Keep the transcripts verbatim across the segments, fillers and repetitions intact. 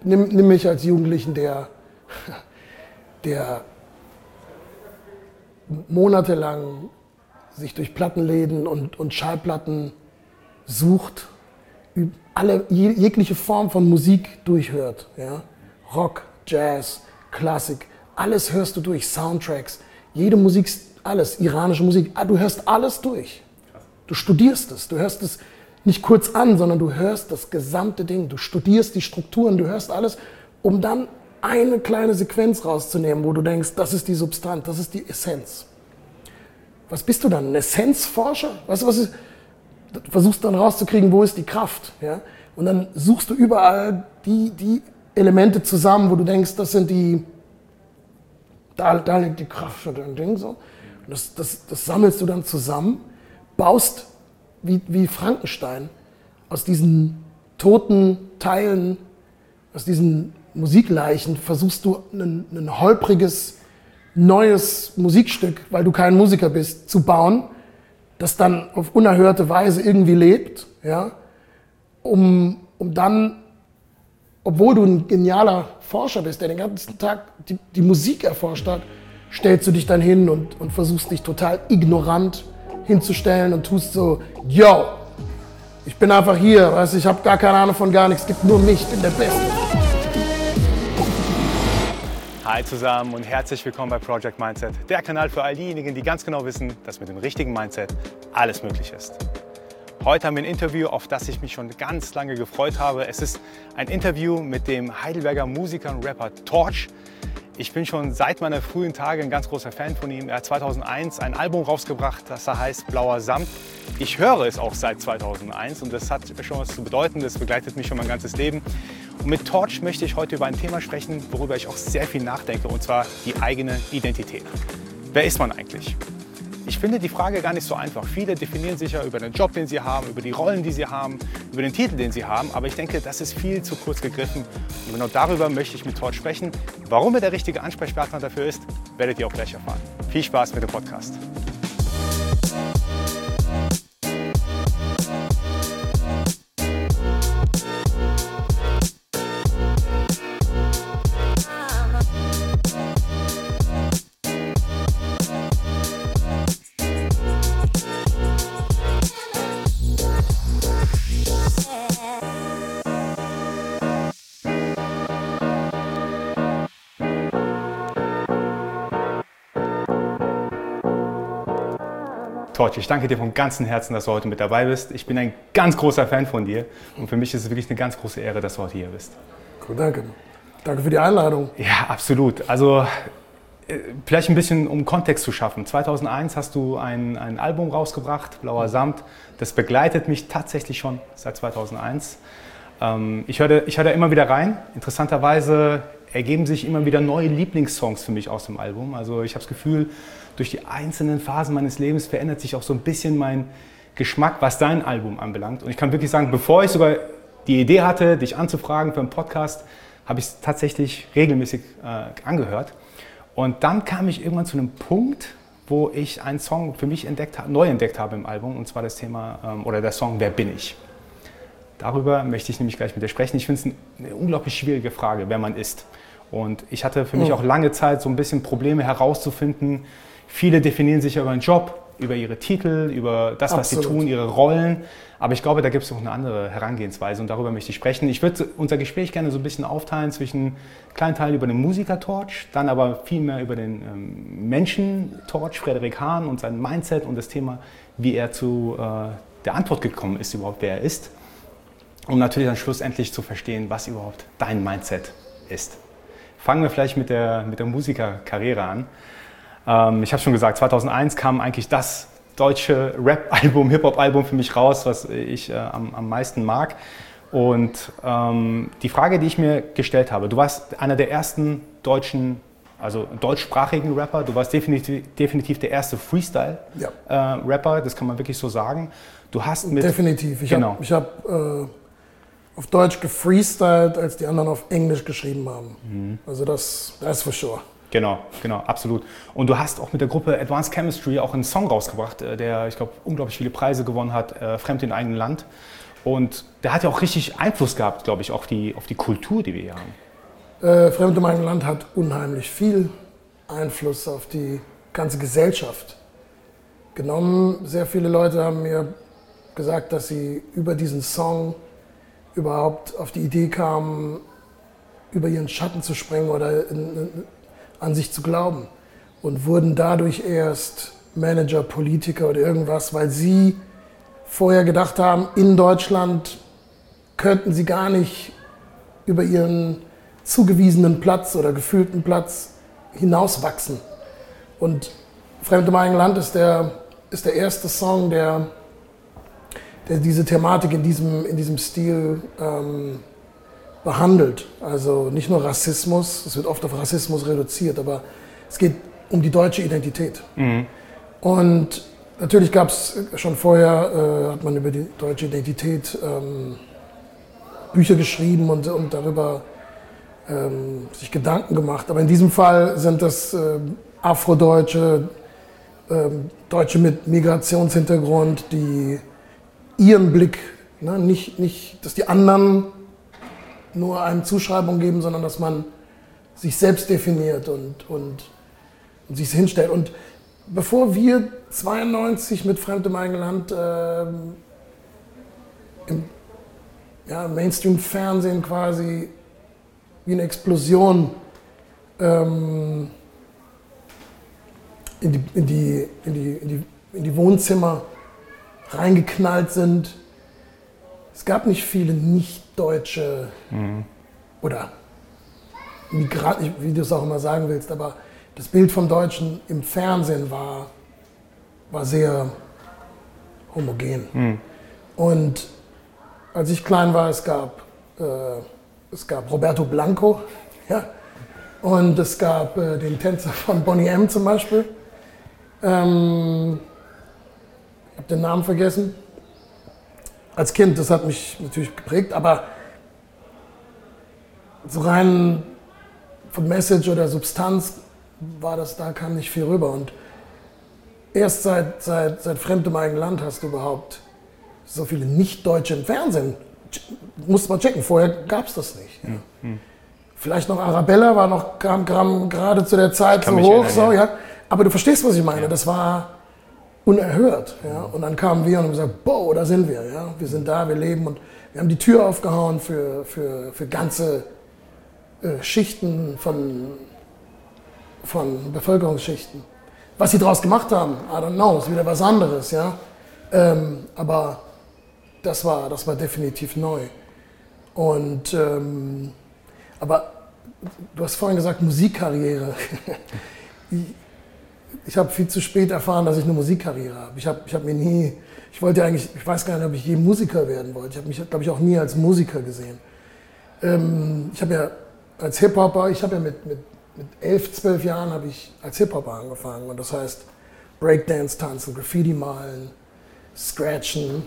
nimm, nimm mich als Jugendlichen, der, der monatelang sich durch Plattenläden und, und Schallplatten sucht, alle, jegliche Form von Musik durchhört. Ja? Rock, Jazz, Klassik, alles hörst du durch, Soundtracks, jede Musik, alles, iranische Musik, du hörst alles durch. Du studierst es, du hörst es nicht kurz an, sondern du hörst das gesamte Ding, du studierst die Strukturen, du hörst alles, um dann eine kleine Sequenz rauszunehmen, wo du denkst, das ist die Substanz, das ist die Essenz. Was bist du dann, ein Essenzforscher? Weißt du, was ist? Du versuchst dann rauszukriegen, wo ist die Kraft. Ja? Und dann suchst du überall die, die Elemente zusammen, wo du denkst, das sind die, da, da liegt die Kraft für dein Ding. So. Und das, das, das sammelst du dann zusammen, baust wie, wie Frankenstein aus diesen toten Teilen, aus diesen Musikleichen, versuchst du ein, ein holpriges, neues Musikstück, weil du kein Musiker bist, zu bauen, das dann auf unerhörte Weise irgendwie lebt, ja, um, um dann, obwohl du ein genialer Forscher bist, der den ganzen Tag die, die Musik erforscht hat, stellst du dich dann hin und, und versuchst dich total ignorant hinzustellen und tust so, yo, ich bin einfach hier, weißt, ich habe gar keine Ahnung von gar nichts, es gibt nur mich, ich bin der Beste. Hi zusammen und herzlich willkommen bei Project Mindset, der Kanal für all diejenigen, die ganz genau wissen, dass mit dem richtigen Mindset alles möglich ist. Heute haben wir ein Interview, auf das ich mich schon ganz lange gefreut habe. Es ist ein Interview mit dem Heidelberger Musiker und Rapper Torch. Ich bin schon seit meiner frühen Tage ein ganz großer Fan von ihm. Er hat zweitausendeins ein Album rausgebracht, das da heißt Blauer Samt. Ich höre es auch seit zweitausendeins und das hat schon was zu bedeuten, das begleitet mich schon mein ganzes Leben. Und mit Torch möchte ich heute über ein Thema sprechen, worüber ich auch sehr viel nachdenke, und zwar die eigene Identität. Wer ist man eigentlich? Ich finde die Frage gar nicht so einfach. Viele definieren sich ja über den Job, den sie haben, über die Rollen, die sie haben, über den Titel, den sie haben. Aber ich denke, das ist viel zu kurz gegriffen. Und genau darüber möchte ich mit Torch sprechen. Warum er der richtige Ansprechpartner dafür ist, werdet ihr auch gleich erfahren. Viel Spaß mit dem Podcast. Torch, ich danke dir von ganzem Herzen, dass du heute mit dabei bist. Ich bin ein ganz großer Fan von dir und für mich ist es wirklich eine ganz große Ehre, dass du heute hier bist. Cool, danke. Danke für die Einladung. Ja, absolut. Also vielleicht ein bisschen, um Kontext zu schaffen. zweitausendeins hast du ein, ein Album rausgebracht, Blauer Samt. Das begleitet mich tatsächlich schon seit zweitausendeins. Ähm, ich höre ich hör da immer wieder rein. Interessanterweise ergeben sich immer wieder neue Lieblingssongs für mich aus dem Album. Also ich habe das Gefühl, durch die einzelnen Phasen meines Lebens verändert sich auch so ein bisschen mein Geschmack, was dein Album anbelangt. Und ich kann wirklich sagen, bevor ich sogar die Idee hatte, dich anzufragen für einen Podcast, habe ich es tatsächlich regelmäßig äh, angehört. Und dann kam ich irgendwann zu einem Punkt, wo ich einen Song für mich entdeckt, neu entdeckt habe im Album, und zwar das Thema ähm, oder der Song Wer bin ich? Darüber möchte ich nämlich gleich mit dir sprechen. Ich finde es eine unglaublich schwierige Frage, wer man ist. Und ich hatte für mich auch lange Zeit so ein bisschen Probleme herauszufinden. Viele definieren sich über einen Job, über ihre Titel, über das, was Absolut. sie tun, ihre Rollen. Aber ich glaube, da gibt es noch eine andere Herangehensweise und darüber möchte ich sprechen. Ich würde unser Gespräch gerne so ein bisschen aufteilen zwischen einen kleinen Teil über den Musiker Torch, dann aber viel mehr über den ähm, Menschen Torch, Frederik Hahn, und sein Mindset und das Thema, wie er zu äh, der Antwort gekommen ist, überhaupt wer er ist. Um natürlich dann schlussendlich zu verstehen, was überhaupt dein Mindset ist. Fangen wir vielleicht mit der, mit der Musikerkarriere an. Ähm, ich habe schon gesagt, zweitausendeins kam eigentlich das deutsche Rap-Album, Hip-Hop-Album für mich raus, was ich äh, am, am meisten mag. Und ähm, die Frage, die ich mir gestellt habe, du warst einer der ersten deutschen, also deutschsprachigen Rapper, du warst definitiv, definitiv der erste Freestyle-Rapper, ja. äh, das kann man wirklich so sagen. Du hast mit... Definitiv. Ich genau. habe ich hab, äh, auf Deutsch gefreestylt, als die anderen auf Englisch geschrieben haben. Mhm. Also das, das ist for sure. Genau, genau, absolut. Und du hast auch mit der Gruppe Advanced Chemistry auch einen Song rausgebracht, der, ich glaube, unglaublich viele Preise gewonnen hat, äh, Fremd in eigenem Land. Und der hat ja auch richtig Einfluss gehabt, glaube ich, auf die, auf die Kultur, die wir hier haben. Äh, Fremd in meinem Land hat unheimlich viel Einfluss auf die ganze Gesellschaft genommen. Sehr viele Leute haben mir gesagt, dass sie über diesen Song überhaupt auf die Idee kamen, über ihren Schatten zu springen oder in, in, an sich zu glauben. Und wurden dadurch erst Manager, Politiker oder irgendwas, weil sie vorher gedacht haben, in Deutschland könnten sie gar nicht über ihren zugewiesenen Platz oder gefühlten Platz hinauswachsen. Und Fremd im eigenen Land ist der, ist der erste Song, der, der diese Thematik in diesem, in diesem Stil ähm, behandelt. Also nicht nur Rassismus, es wird oft auf Rassismus reduziert, aber es geht um die deutsche Identität. Mhm. Und natürlich gab es schon vorher, äh, hat man über die deutsche Identität ähm, Bücher geschrieben und, und darüber ähm, sich Gedanken gemacht. Aber in diesem Fall sind das äh, Afrodeutsche, äh, Deutsche mit Migrationshintergrund, die ihren Blick, ne, nicht, nicht, dass die anderen nur einem Zuschreibung geben, sondern dass man sich selbst definiert und, und, und sich hinstellt. Und bevor wir zweiundneunzig mit Fremd im eigenen Land äh, im ja, Mainstream-Fernsehen quasi wie eine Explosion ähm, in, die, in, die, in, die, in, die, in die Wohnzimmer reingeknallt sind. Es gab nicht viele nicht-deutsche mhm. oder Migranten, wie du es auch immer sagen willst, aber das Bild vom Deutschen im Fernsehen war, war sehr homogen. Mhm. Und als ich klein war, es gab, äh, es gab Roberto Blanco, ja, und es gab äh, den Tänzer von Boney M. zum Beispiel. Ähm, ich habe den Namen vergessen. Als Kind, das hat mich natürlich geprägt, aber so rein von Message oder Substanz war das, da kam nicht viel rüber. Und erst seit, seit, seit Fremd im eigenen Land hast du überhaupt so viele Nicht-Deutsche im Fernsehen. Musst mal checken, vorher gab es das nicht. Ja. Mhm. Vielleicht noch Arabella war noch, kam, kam gerade zu der Zeit so hoch. Erinnern, so, ja. Ja. Aber du verstehst, was ich meine. Ja. Das war unerhört. Ja. Und dann kamen wir und haben gesagt, boah, da sind wir. Ja. Wir sind da, wir leben. Und wir haben die Tür aufgehauen für, für, für ganze äh, Schichten von, von Bevölkerungsschichten. Was sie daraus gemacht haben, I don't know, ist wieder was anderes. Ja. Ähm, aber das war, das war definitiv neu. Und, ähm, aber du hast vorhin gesagt, Musikkarriere. ich ich habe viel zu spät erfahren, dass ich eine Musikkarriere habe. Ich habe ich hab mir nie, ich wollte eigentlich, ich weiß gar nicht, ob ich je Musiker werden wollte. Ich habe mich, glaube ich, auch nie als Musiker gesehen. Ähm, ich habe ja als Hip-Hopper, ich habe ja mit, mit, mit elf, zwölf Jahren habe ich als Hip-Hopper angefangen. Und das heißt Breakdance tanzen, Graffiti malen, Scratchen.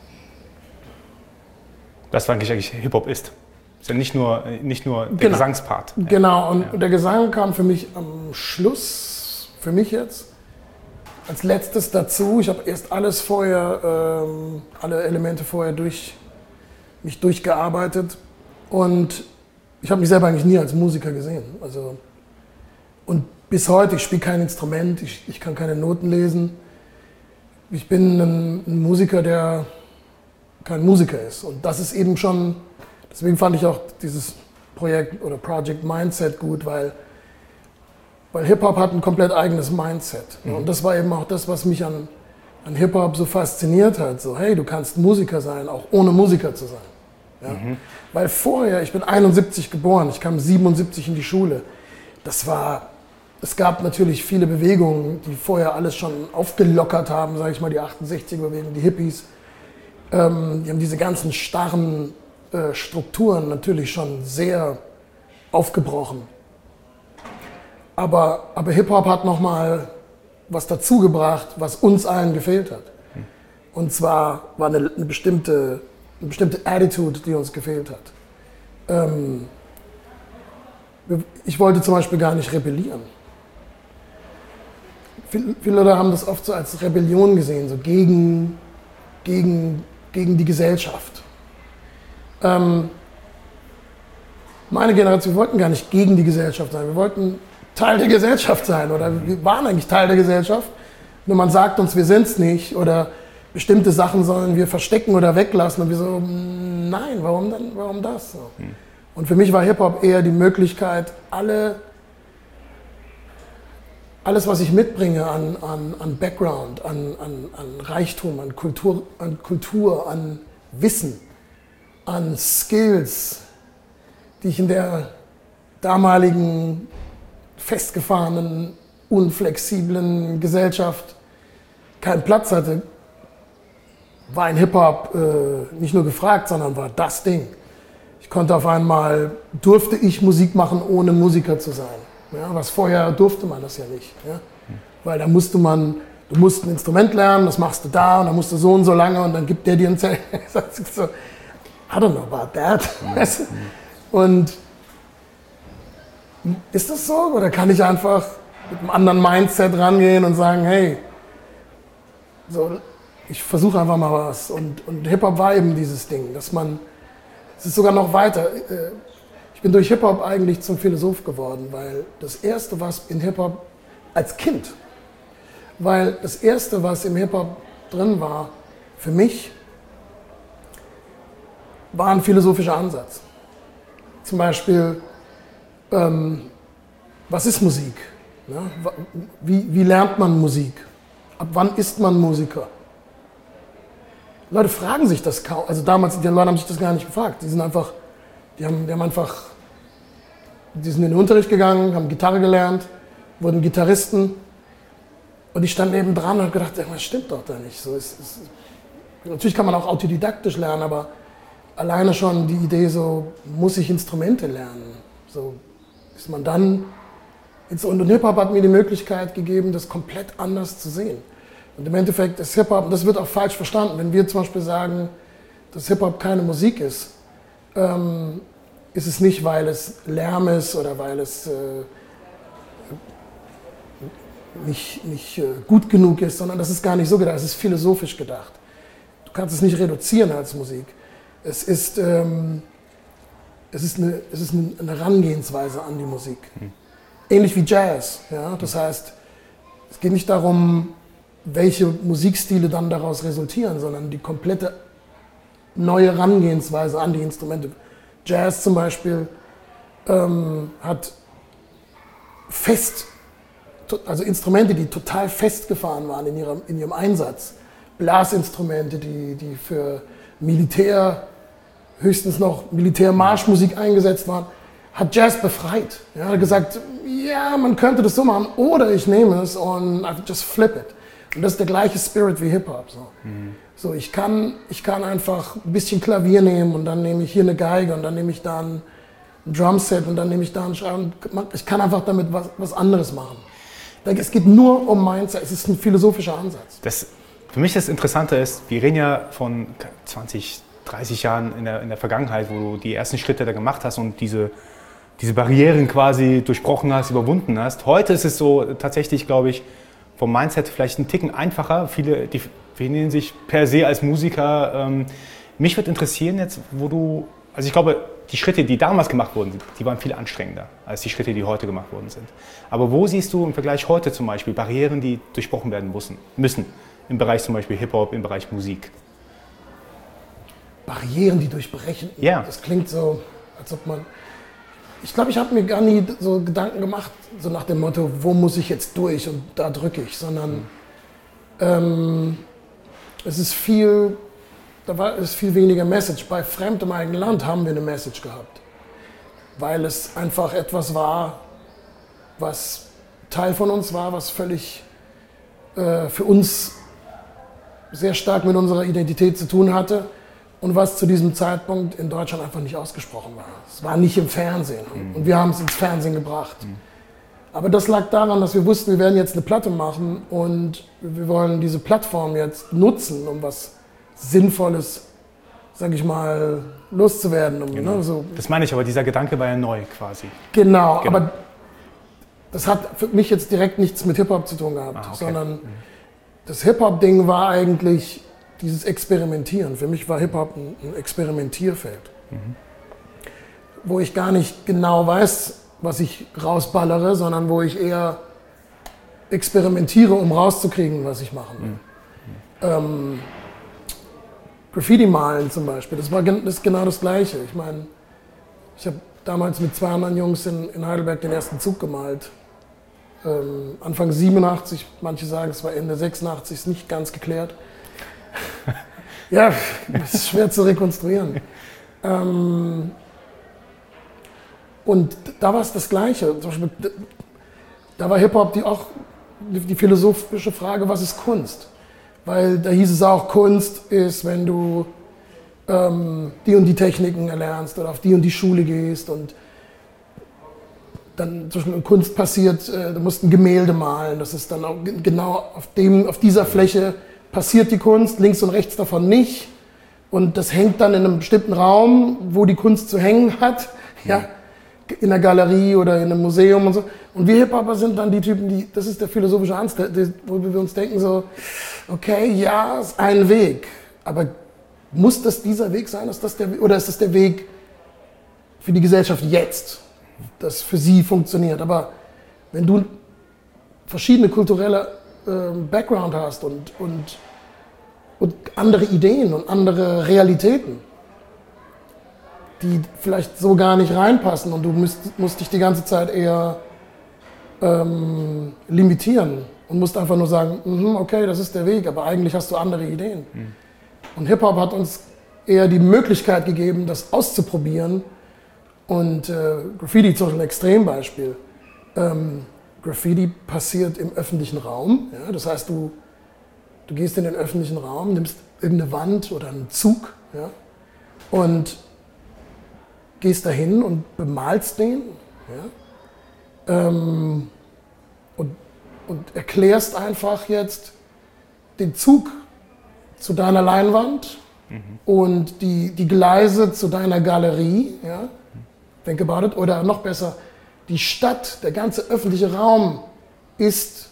Das war eigentlich, eigentlich Hip-Hop ist. Ist ja nicht nur, nicht nur der genau. Gesangspart. Genau, und ja. der Gesang kam für mich am Schluss, für mich jetzt, als letztes dazu. Ich habe erst alles vorher, ähm, alle Elemente vorher durch mich durchgearbeitet und ich habe mich selber eigentlich nie als Musiker gesehen. Also, und bis heute, ich spiele kein Instrument, ich, ich kann keine Noten lesen. Ich bin ein, ein Musiker, der kein Musiker ist. Und das ist eben schon, deswegen fand ich auch dieses Projekt oder Project Mindset gut, weil, weil Hip-Hop hat ein komplett eigenes Mindset. Mhm. Und das war eben auch das, was mich an, an Hip-Hop so fasziniert hat. So, hey, du kannst Musiker sein, auch ohne Musiker zu sein. Ja? Mhm. Weil vorher, ich bin einundsiebzig geboren, ich kam siebenundsiebzig in die Schule. Das war, es gab natürlich viele Bewegungen, die vorher alles schon aufgelockert haben, sage ich mal, die achtundsechziger-Bewegung, die Hippies. Ähm, die haben diese ganzen starren äh, Strukturen natürlich schon sehr aufgebrochen. Aber, aber Hip-Hop hat nochmal was dazugebracht, was uns allen gefehlt hat. Und zwar war eine, eine, bestimmte, eine bestimmte Attitude, die uns gefehlt hat. Ähm, ich wollte zum Beispiel gar nicht rebellieren. Viele, viele Leute haben das oft so als Rebellion gesehen, so gegen, gegen, gegen die Gesellschaft. Ähm, meine Generation, wir wollten gar nicht gegen die Gesellschaft sein, wir wollten Teil der Gesellschaft sein oder wir waren eigentlich Teil der Gesellschaft, nur man sagt uns, wir sind es nicht oder bestimmte Sachen sollen wir verstecken oder weglassen und wir so, nein, warum dann, warum das? So. Hm. Und für mich war Hip-Hop eher die Möglichkeit, alle, alles, was ich mitbringe an, an, an Background, an, an, an Reichtum, an Kultur, an Kultur, an Wissen, an Skills, die ich in der damaligen festgefahrenen, unflexiblen Gesellschaft keinen Platz hatte, war in Hip-Hop äh, nicht nur gefragt, sondern war das Ding. Ich konnte auf einmal, durfte ich Musik machen, ohne Musiker zu sein. Ja, was vorher durfte man das ja nicht. Ja? Weil da musste man, du musst ein Instrument lernen, das machst du da und dann musst du so und so lange und dann gibt der dir ein Zelt. So, I don't know about that. Und ist das so? Oder kann ich einfach mit einem anderen Mindset rangehen und sagen, hey, so, ich versuche einfach mal was. Und, und Hip-Hop war eben dieses Ding, dass man, es ist sogar noch weiter. Ich bin durch Hip-Hop eigentlich zum Philosoph geworden, weil das Erste, was in Hip-Hop als Kind, weil das Erste, was im Hip-Hop drin war, für mich, war ein philosophischer Ansatz. Zum Beispiel, ähm, was ist Musik? Ja, wie, wie lernt man Musik? Ab wann ist man Musiker? Leute fragen sich das kaum. Also damals, die Leute haben sich das gar nicht gefragt. Die sind einfach, die haben, die haben einfach, die sind in den Unterricht gegangen, haben Gitarre gelernt, wurden Gitarristen. Und ich stand neben dran und habe gedacht, das stimmt doch da nicht. So, es, es, natürlich kann man auch autodidaktisch lernen, aber alleine schon die Idee, so muss ich Instrumente lernen. So ist man dann. Und Hip-Hop hat mir die Möglichkeit gegeben, das komplett anders zu sehen. Und im Endeffekt ist Hip-Hop, das wird auch falsch verstanden, wenn wir zum Beispiel sagen, dass Hip-Hop keine Musik ist, ähm, ist es nicht, weil es Lärm ist oder weil es äh, nicht, nicht äh, gut genug ist, sondern das ist gar nicht so gedacht, es ist philosophisch gedacht. Du kannst es nicht reduzieren als Musik. Es ist, ähm, es ist, eine, es ist eine Herangehensweise an die Musik. Hm. Ähnlich wie Jazz. Ja? Das heißt, es geht nicht darum, welche Musikstile dann daraus resultieren, sondern die komplette neue Herangehensweise an die Instrumente. Jazz zum Beispiel ähm, hat fest, also Instrumente, die total festgefahren waren in ihrem, in ihrem Einsatz. Blasinstrumente, die, die für Militär, höchstens noch Militärmarschmusik eingesetzt waren, hat Jazz befreit. Er hat gesagt, ja, man könnte das so machen, oder ich nehme es und I just flip it. Und das ist der gleiche Spirit wie Hip-Hop. So. Mhm. So, ich kann, ich kann einfach ein bisschen Klavier nehmen und dann nehme ich hier eine Geige und dann nehme ich da ein Drumset und dann nehme ich da einen Schreiben. Ich kann einfach damit was, was anderes machen. Es geht nur um Mindset, es ist ein philosophischer Ansatz. Das, für mich das Interessante ist, wir reden ja von zwanzig, dreißig Jahren in der, in der Vergangenheit, wo du die ersten Schritte da gemacht hast und diese, diese Barrieren quasi durchbrochen hast, überwunden hast. Heute ist es so tatsächlich, glaube ich, vom Mindset vielleicht ein Ticken einfacher. Viele definieren sich per se als Musiker. Ähm, mich würde interessieren jetzt, wo du, also ich glaube, die Schritte, die damals gemacht wurden, die waren viel anstrengender als die Schritte, die heute gemacht worden sind. Aber wo siehst du im Vergleich heute zum Beispiel Barrieren, die durchbrochen werden müssen, müssen im Bereich zum Beispiel Hip-Hop, im Bereich Musik? Barrieren, die durchbrechen? Ja. Das klingt so, als ob man... Ich glaube, ich habe mir gar nie so Gedanken gemacht, so nach dem Motto, wo muss ich jetzt durch und da drücke ich, sondern mhm. ähm, es ist viel, da war es viel weniger Message. Bei Fremd im eigenen Land haben wir eine Message gehabt, weil es einfach etwas war, was Teil von uns war, was völlig äh, für uns sehr stark mit unserer Identität zu tun hatte. Und was zu diesem Zeitpunkt in Deutschland einfach nicht ausgesprochen war. Es war nicht im Fernsehen mhm. und wir haben es ins Fernsehen gebracht. Mhm. Aber das lag daran, dass wir wussten, wir werden jetzt eine Platte machen und wir wollen diese Plattform jetzt nutzen, um was Sinnvolles, sag ich mal, loszuwerden. Um, genau. ne, so. Das meine ich, aber dieser Gedanke war ja neu quasi. Genau, genau, aber das hat für mich jetzt direkt nichts mit Hip-Hop zu tun gehabt, ah, okay. sondern mhm. das Hip-Hop-Ding war eigentlich dieses Experimentieren. Für mich war Hip-Hop ein, ein Experimentierfeld. Mhm. Wo ich gar nicht genau weiß, was ich rausballere, sondern wo ich eher experimentiere, um rauszukriegen, was ich machen will. Mhm. Ähm, Graffiti malen zum Beispiel, das war das ist genau das Gleiche. Ich meine, ich habe damals mit zwei anderen Jungs in, in Heidelberg den ersten Zug gemalt. Ähm, Anfang siebenundachtzig, manche sagen, es war Ende sechsundachtzig, ist nicht ganz geklärt. Ja, das ist schwer zu rekonstruieren. Ähm, und da war es das Gleiche. Zum Beispiel, da war Hip-Hop die auch die philosophische Frage, was ist Kunst? Weil da hieß es auch, Kunst ist, wenn du ähm, die und die Techniken erlernst oder auf die und die Schule gehst und dann zum Beispiel Kunst passiert, äh, du musst ein Gemälde malen, das ist dann auch genau auf, dem, auf dieser Fläche passiert die Kunst, links und rechts davon nicht und das hängt dann in einem bestimmten Raum, wo die Kunst zu hängen hat, ja, in der Galerie oder in einem Museum und so. Und wir Hip-Hopper sind dann die Typen, die, das ist der philosophische Ansatz, wo wir uns denken so, okay, ja, ist ein Weg, aber muss das dieser Weg sein? Ist das der, oder ist das der Weg für die Gesellschaft jetzt, das für sie funktioniert? Aber wenn du verschiedene kulturelle äh, Background hast und, und, und andere Ideen und andere Realitäten, die vielleicht so gar nicht reinpassen und du musst, musst dich die ganze Zeit eher ähm, limitieren und musst einfach nur sagen, mm, okay, das ist der Weg, aber eigentlich hast du andere Ideen. Mhm. Und Hip-Hop hat uns eher die Möglichkeit gegeben, das auszuprobieren und äh, Graffiti zum Beispiel ein Extrembeispiel. Ähm, Graffiti passiert im öffentlichen Raum, ja? Das heißt, du, du gehst in den öffentlichen Raum, nimmst irgendeine Wand oder einen Zug, ja? Und gehst dahin und bemalst den, ja? ähm, und, und erklärst einfach jetzt den Zug zu deiner Leinwand mhm. und die, die Gleise zu deiner Galerie, ja? Think about it, oder noch besser, die Stadt, der ganze öffentliche Raum ist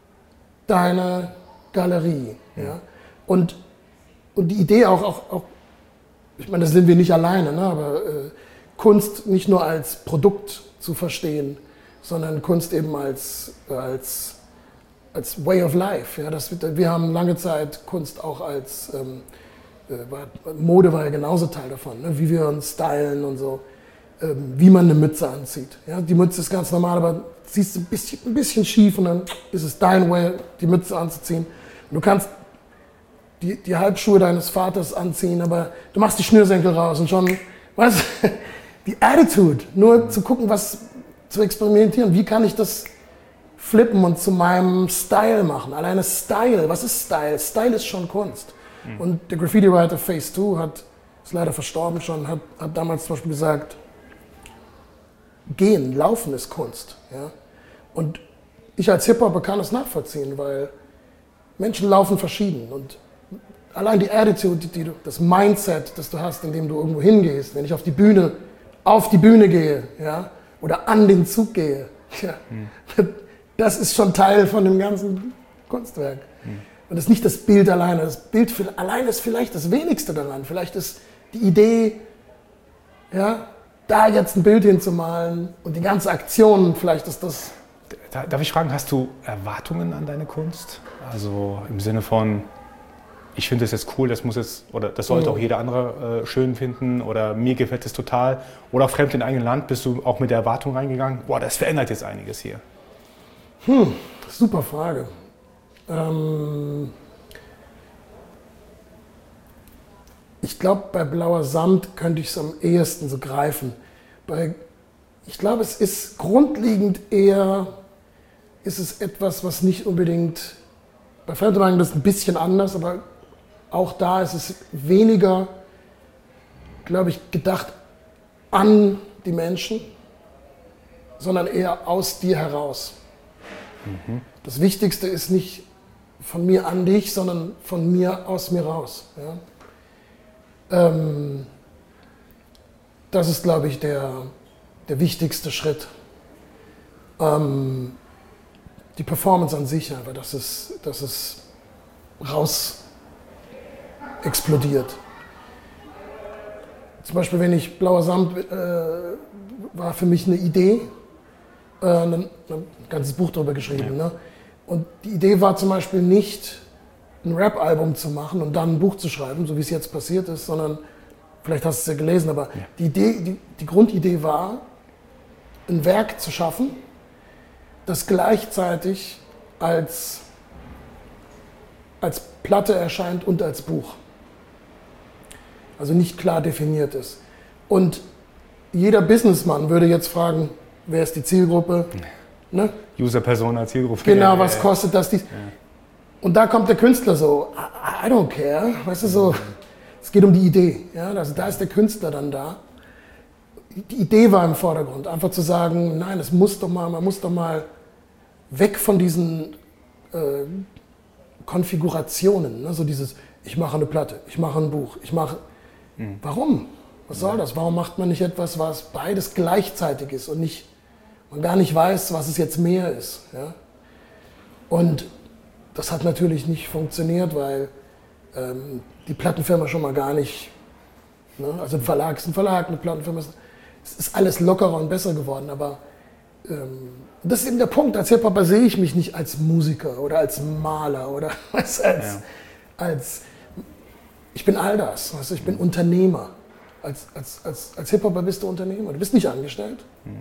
deine Galerie. Mhm. Ja? Und, und die Idee auch, auch, auch, ich meine, da sind wir nicht alleine, ne? Aber äh, Kunst nicht nur als Produkt zu verstehen, sondern Kunst eben als, als, als Way of Life. Ja, das, wir haben lange Zeit Kunst auch als, ähm, äh, Mode war ja genauso Teil davon, ne? Wie wir uns stylen und so, ähm, wie man eine Mütze anzieht. Ja, die Mütze ist ganz normal, aber siehst du ein bisschen, ein bisschen schief und dann ist es dein Way, die Mütze anzuziehen. Und du kannst die, die Halbschuhe deines Vaters anziehen, aber du machst die Schnürsenkel raus und schon, weißt du, die Attitude, nur zu gucken, was zu experimentieren, wie kann ich das flippen und zu meinem Style machen. Alleine Style, was ist Style? Style ist schon Kunst. Mhm. Und der Graffiti-Writer Phase zwei hat, ist leider verstorben schon, hat, hat damals zum Beispiel gesagt, gehen, laufen ist Kunst. Ja? Und ich als Hip-Hopper kann es nachvollziehen, weil Menschen laufen verschieden und allein die Attitude, die du, das Mindset, das du hast, indem du irgendwo hingehst, wenn ich auf die Bühne auf die Bühne gehe, ja, oder an den Zug gehe, ja, mhm. das ist schon Teil von dem ganzen Kunstwerk. Mhm. Und das ist nicht das Bild alleine. Das Bild allein ist vielleicht das Wenigste daran. Vielleicht ist die Idee, ja, da jetzt ein Bild hinzumalen und die ganze Aktion, vielleicht ist das... Darf ich fragen, hast du Erwartungen an deine Kunst? Also im Sinne von, ich finde das jetzt cool, das muss jetzt, oder das sollte mhm. auch jeder andere äh, schön finden oder mir gefällt es total. Oder fremd in eigenem Land, bist du auch mit der Erwartung reingegangen, boah, das verändert jetzt einiges hier? Hm, super Frage. Ähm ich glaube, bei Blauer Samt könnte ich es am ehesten so greifen. Bei, ich glaube, es ist grundlegend eher, ist es etwas, was nicht unbedingt, bei Fremdemeinung ist es ein bisschen anders, aber auch da ist es weniger, glaube ich, gedacht an die Menschen, sondern eher aus dir heraus. Mhm. Das Wichtigste ist nicht von mir an dich, sondern von mir aus mir raus. Ja? Ähm, das ist, glaube ich, der, der wichtigste Schritt. Ähm, die Performance an sich, aber dass es, dass es raus explodiert. zum Beispiel, wenn ich Blauer Samt äh, war für mich eine Idee, äh, ein, ein ganzes Buch darüber geschrieben. Ja. Ne? Und die Idee war zum Beispiel nicht, ein Rap-Album zu machen und dann ein Buch zu schreiben, so wie es jetzt passiert ist, sondern, vielleicht hast du es ja gelesen, aber ja. Die, Idee, die, die Grundidee war, ein Werk zu schaffen, das gleichzeitig als, als Platte erscheint und als Buch. Also nicht klar definiert ist. Und jeder Businessmann würde jetzt fragen, wer ist die Zielgruppe? Ne? User-Persona, Zielgruppe. Genau, was kostet das? Dies? Ja. Und da kommt der Künstler so, I, I don't care, weißt du, so, es geht um die Idee. Ja? Also da ist der Künstler dann da. Die Idee war im Vordergrund, einfach zu sagen, nein, es muss doch mal, man muss doch mal weg von diesen äh, Konfigurationen, ne? So dieses, ich mache eine Platte, ich mache ein Buch, ich mache... Mhm. Warum? Was soll das? Warum macht man nicht etwas, was beides gleichzeitig ist und nicht, man gar nicht weiß, was es jetzt mehr ist? Ja? Und das hat natürlich nicht funktioniert, weil ähm, die Plattenfirma schon mal gar nicht, ne? Also ein Verlag ist ein Verlag, eine Plattenfirma ist, es ist alles lockerer und besser geworden, aber ähm, das ist eben der Punkt, als Hip-Hopper sehe ich mich nicht als Musiker oder als Maler oder als, als, ja. als ich bin all das, weißt du, ich bin Unternehmer. Als, als, als, als Hip-Hopper bist du Unternehmer, du bist nicht angestellt, mhm.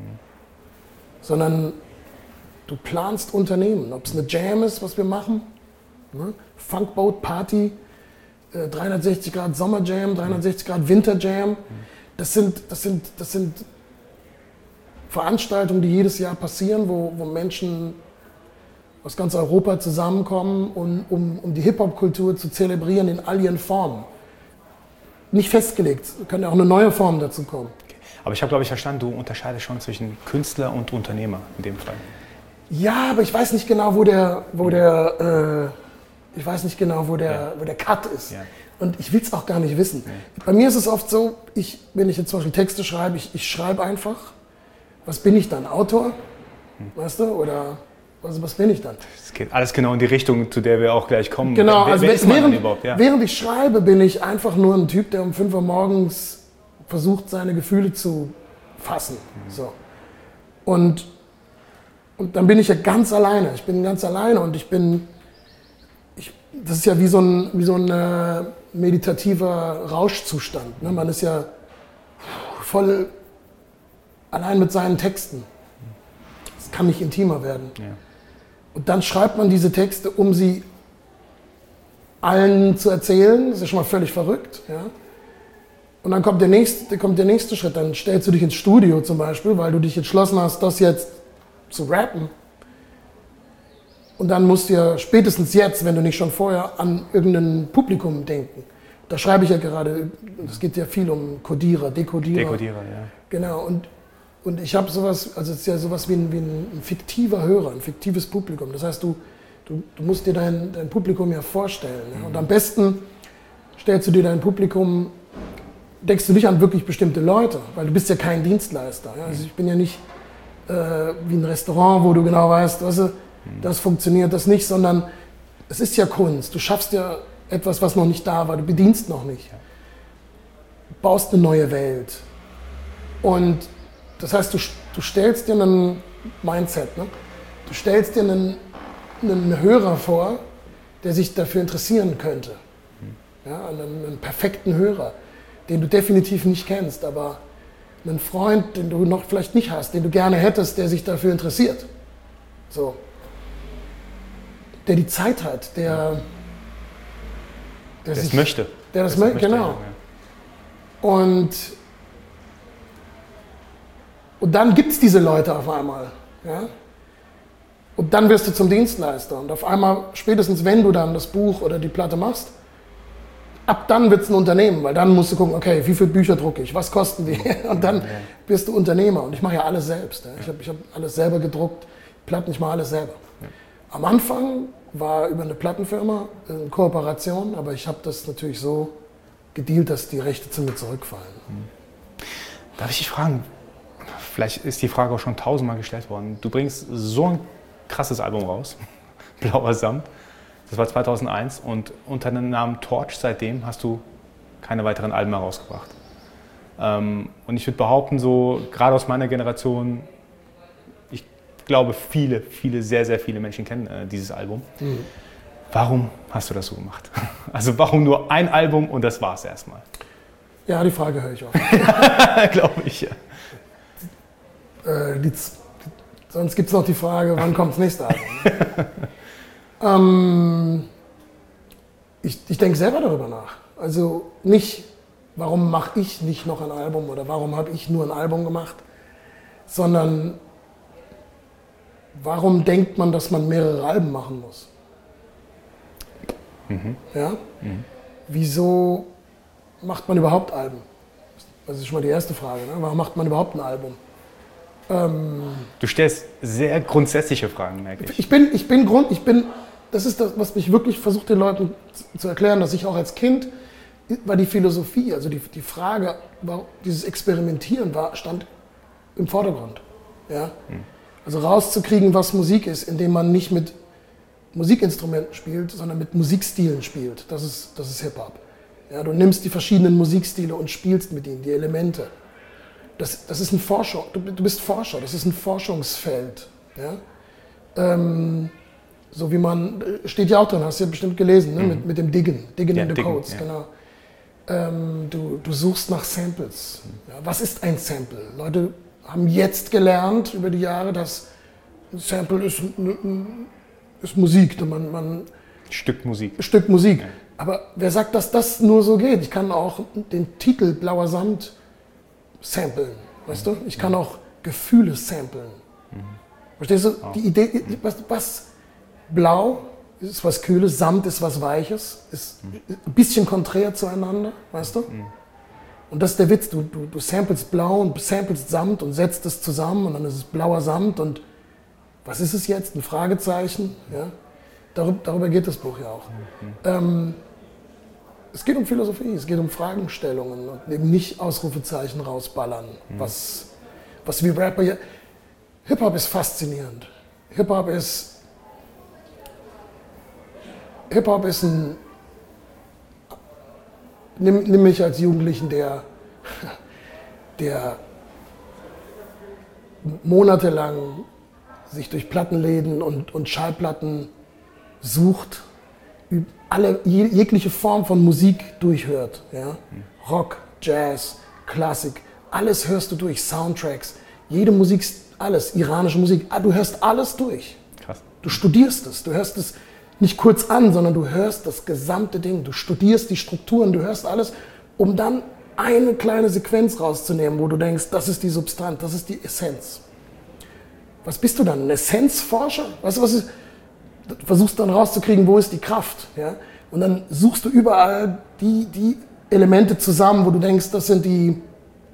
sondern du planst Unternehmen. Ob es eine Jam ist, was wir machen, ne? Funkboat Party, äh, dreihundertsechzig Grad Sommerjam, dreihundertsechzig Grad Winterjam, mhm. das, sind, das, sind, das sind Veranstaltungen, die jedes Jahr passieren, wo, wo Menschen aus ganz Europa zusammenkommen, um, um, um die Hip-Hop-Kultur zu zelebrieren in all ihren Formen. Nicht festgelegt, kann ja auch eine neue Form dazu kommen. Okay. Aber ich habe, glaube ich, verstanden, du unterscheidest schon zwischen Künstler und Unternehmer in dem Fall. Ja, aber ich weiß nicht genau, wo der, wo der, äh, ich weiß nicht genau, wo der, ja. wo der Cut ist. Ja. Und ich will es auch gar nicht wissen. Ja. Bei mir ist es oft so, ich, wenn ich jetzt zum Beispiel Texte schreibe, ich, ich schreibe einfach, was bin ich dann, Autor, hm. weißt du, oder... Also was bin ich dann? Es geht alles genau in die Richtung, zu der wir auch gleich kommen. Genau, wer, also wer ist während, man überhaupt? Ja. während ich schreibe, bin ich einfach nur ein Typ, der um fünf Uhr morgens versucht, seine Gefühle zu fassen. Mhm. So. Und, und dann bin ich ja ganz alleine. Ich bin ganz alleine und ich bin, ich, das ist ja wie so ein, wie so ein äh, meditativer Rauschzustand. Ne? Man ist ja voll allein mit seinen Texten. Es kann nicht intimer werden. Ja. Und dann schreibt man diese Texte, um sie allen zu erzählen. Das ist ja schon mal völlig verrückt. Ja? Und dann kommt der, nächste, kommt der nächste Schritt. Dann stellst du dich ins Studio zum Beispiel, weil du dich entschlossen hast, das jetzt zu rappen. Und dann musst du ja spätestens jetzt, wenn du nicht schon vorher, an irgendein Publikum denken. Da schreibe ich ja gerade, es geht ja viel um Codierer, Dekodierer. Dekodierer, ja. Genau. Und Und ich habe sowas, also es ist ja sowas wie ein, wie ein fiktiver Hörer, ein fiktives Publikum. Das heißt, du, du, du musst dir dein, dein Publikum ja vorstellen. Ja? Und am besten stellst du dir dein Publikum, denkst du nicht an wirklich bestimmte Leute, weil du bist ja kein Dienstleister. Ja? Also ich bin ja nicht äh, wie ein Restaurant, wo du genau weißt, weißt du, das funktioniert, das nicht, sondern es ist ja Kunst. Du schaffst ja etwas, was noch nicht da war, du bedienst noch nicht. Du baust eine neue Welt. Und das heißt, du, du stellst dir einen Mindset, ne? Du stellst dir einen, einen Hörer vor, der sich dafür interessieren könnte. Ja, einen, einen perfekten Hörer, den du definitiv nicht kennst, aber einen Freund, den du noch vielleicht nicht hast, den du gerne hättest, der sich dafür interessiert. So. Der die Zeit hat, der, der sich, möchte. Der das, das möchte, genau. Ja. Und Und dann gibt es diese Leute auf einmal. Ja? Und dann wirst du zum Dienstleister. Und auf einmal, spätestens wenn du dann das Buch oder die Platte machst, ab dann wird es ein Unternehmen. Weil dann musst du gucken, okay, wie viele Bücher drucke ich, was kosten die? Und dann wirst du Unternehmer. Und ich mache ja alles selbst. Ja? Ich habe ich hab alles selber gedruckt, Platten, ich mache alles selber. Ja. Am Anfang war über eine Plattenfirma eine Kooperation, aber ich habe das natürlich so gedealt, dass die Rechte zu mir zurückfallen. Darf ich dich fragen? Vielleicht ist die Frage auch schon tausendmal gestellt worden. Du bringst so ein krasses Album raus, Blauer Samt. Das war zweitausendeins und unter dem Namen Torch seitdem hast du keine weiteren Alben mehr rausgebracht. Ähm, und ich würde behaupten, so gerade aus meiner Generation, ich glaube, viele, viele, sehr, sehr viele Menschen kennen äh, dieses Album. Mhm. Warum hast du das so gemacht? Also warum nur ein Album und das war's erstmal? Ja, die Frage höre ich oft. Glaube ich, ja. Äh, die, sonst gibt es noch die Frage, wann kommt das nächste Album? ähm, ich ich denke selber darüber nach. Also nicht, warum mache ich nicht noch ein Album oder warum habe ich nur ein Album gemacht, sondern warum denkt man, dass man mehrere Alben machen muss? Mhm. Ja? Mhm. Wieso macht man überhaupt Alben? Das ist schon mal die erste Frage. Ne? Warum macht man überhaupt ein Album? Ähm, du stellst sehr grundsätzliche Fragen, merke ich. Ich bin, ich bin Grund, ich bin, das ist das, was ich wirklich versuche, den Leuten zu erklären, dass ich auch als Kind, war die Philosophie, also die, die Frage, war, dieses Experimentieren war, stand im Vordergrund. Ja? Mhm. Also rauszukriegen, was Musik ist, indem man nicht mit Musikinstrumenten spielt, sondern mit Musikstilen spielt. Das ist, das ist Hip-Hop. Ja, du nimmst die verschiedenen Musikstile und spielst mit ihnen, die Elemente. Das, das ist ein Forscher, du, du bist Forscher, das ist ein Forschungsfeld. Ja? Ähm, so wie man, steht ja auch drin, hast du ja bestimmt gelesen, ne? mhm. mit, mit dem Diggen, Diggen ja, in the Diggen, Codes, ja. genau. Ähm, du, du suchst nach Samples. Ja, was ist ein Sample? Leute haben jetzt gelernt über die Jahre, dass ein Sample ist, ist Musik. Man, man, Stück Musik. Stück Musik. Ja. Aber wer sagt, dass das nur so geht? Ich kann auch den Titel Blauer Samt samplen. Weißt mhm. du? Ich kann auch Gefühle samplen. Mhm. Verstehst du? Oh. Die Idee, was, was Blau ist was Kühles, Samt ist was Weiches, ist mhm. ein bisschen konträr zueinander, weißt du? Mhm. Und das ist der Witz, du, du, du samplest Blau und samplest Samt und setzt es zusammen und dann ist es blauer Samt und was ist es jetzt? Ein Fragezeichen? Ja? Darüber, darüber geht das Buch ja auch. Mhm. Ähm, es geht um Philosophie, es geht um Fragestellungen und eben nicht Ausrufezeichen rausballern, mhm. was, was wir Rapper hier... Hip-Hop ist faszinierend. Hip-Hop ist... Hip-Hop ist ein... Nimm, nimm mich als Jugendlichen, der, der monatelang sich durch Plattenläden und, und Schallplatten sucht, alle, jegliche Form von Musik durchhört. Ja? Rock, Jazz, Klassik, alles hörst du durch, Soundtracks, jede Musik, alles, iranische Musik, du hörst alles durch. Krass. Du studierst es, du hörst es nicht kurz an, sondern du hörst das gesamte Ding, du studierst die Strukturen, du hörst alles, um dann eine kleine Sequenz rauszunehmen, wo du denkst, das ist die Substanz, das ist die Essenz. Was bist du dann, ein Essenzforscher? Weißt du, was ist? Du versuchst dann rauszukriegen, wo ist die Kraft. Ja? Und dann suchst du überall die, die Elemente zusammen, wo du denkst, das sind die,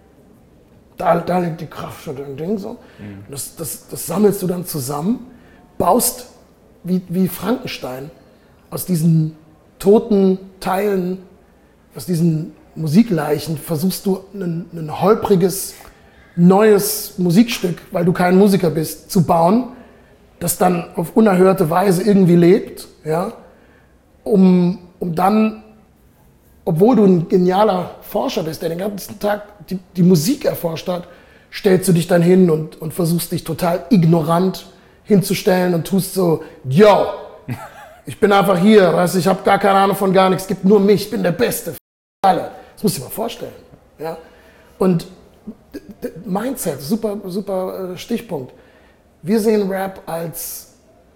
da, da liegt die Kraft für dein Ding. So. Mhm. Das, das, das sammelst du dann zusammen, baust wie, wie Frankenstein aus diesen toten Teilen, aus diesen Musikleichen, versuchst du ein, ein holpriges, neues Musikstück, weil du kein Musiker bist, zu bauen, das dann auf unerhörte Weise irgendwie lebt, ja, um, um dann, obwohl du ein genialer Forscher bist, der den ganzen Tag die, die Musik erforscht hat, stellst du dich dann hin und, und versuchst dich total ignorant hinzustellen und tust so, yo, ich bin einfach hier, weißt du, ich habe gar keine Ahnung von gar nichts, es gibt nur mich, ich bin der Beste, für alle. Das musst du dir mal vorstellen, ja. Und Mindset, super, super Stichpunkt. Wir sehen Rap als,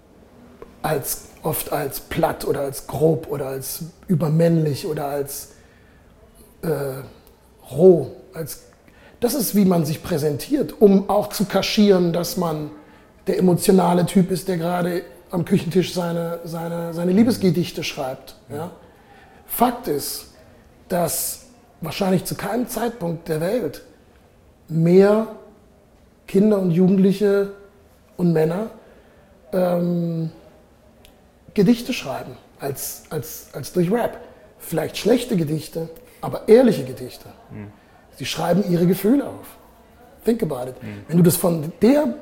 als oft als platt oder als grob oder als übermännlich oder als äh, roh. Als, das ist, wie man sich präsentiert, um auch zu kaschieren, dass man der emotionale Typ ist, der gerade am Küchentisch seine, seine, seine Liebesgedichte schreibt. Ja? Fakt ist, dass wahrscheinlich zu keinem Zeitpunkt der Welt mehr Kinder und Jugendliche und Männer ähm, Gedichte schreiben als, als, als durch Rap. Vielleicht schlechte Gedichte, aber ehrliche Gedichte. Mhm. Sie schreiben ihre Gefühle auf. Think about it. Mhm. Wenn du das von der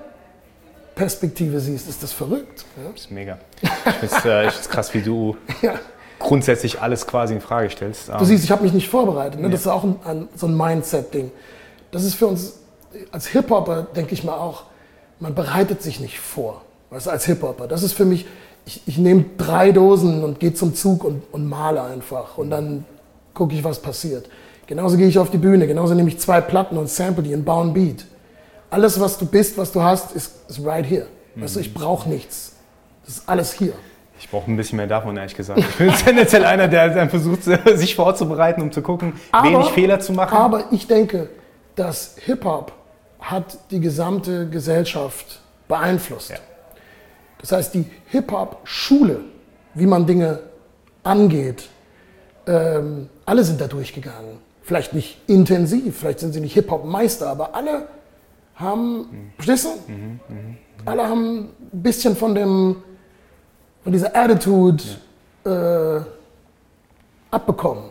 Perspektive siehst, ist das verrückt. Ja? Das ist mega. Ich finde es äh, krass, wie du ja. grundsätzlich alles quasi in Frage stellst. Du siehst, ich habe mich nicht vorbereitet. Ne? Ja. Das ist auch ein, ein, so ein Mindset-Ding. Das ist für uns, als Hip-Hopper, denke ich mal auch, man bereitet sich nicht vor. Weißt du, als Hip-Hopper. Das ist für mich, ich, ich nehme drei Dosen und gehe zum Zug und, und male einfach. Und dann gucke ich, was passiert. Genauso gehe ich auf die Bühne. Genauso nehme ich zwei Platten und sample die und baue einen Beat. Alles, was du bist, was du hast, ist, ist right here. Mhm. Weißt du, ich brauche nichts. Das ist alles hier. Ich brauche ein bisschen mehr davon, ehrlich gesagt. Ich bin tendenziell einer, der dann versucht, sich vorzubereiten, um zu gucken, aber, wenig Fehler zu machen. Aber ich denke, dass Hip-Hop hat die gesamte Gesellschaft beeinflusst. Ja. Das heißt, die Hip-Hop-Schule, wie man Dinge angeht, ähm, alle sind da durchgegangen. Vielleicht nicht intensiv, vielleicht sind sie nicht Hip-Hop-Meister, aber alle haben, mhm. verstehst du? Mhm, mh, mh. Alle haben ein bisschen von dem von dieser Attitude ja. äh, abbekommen.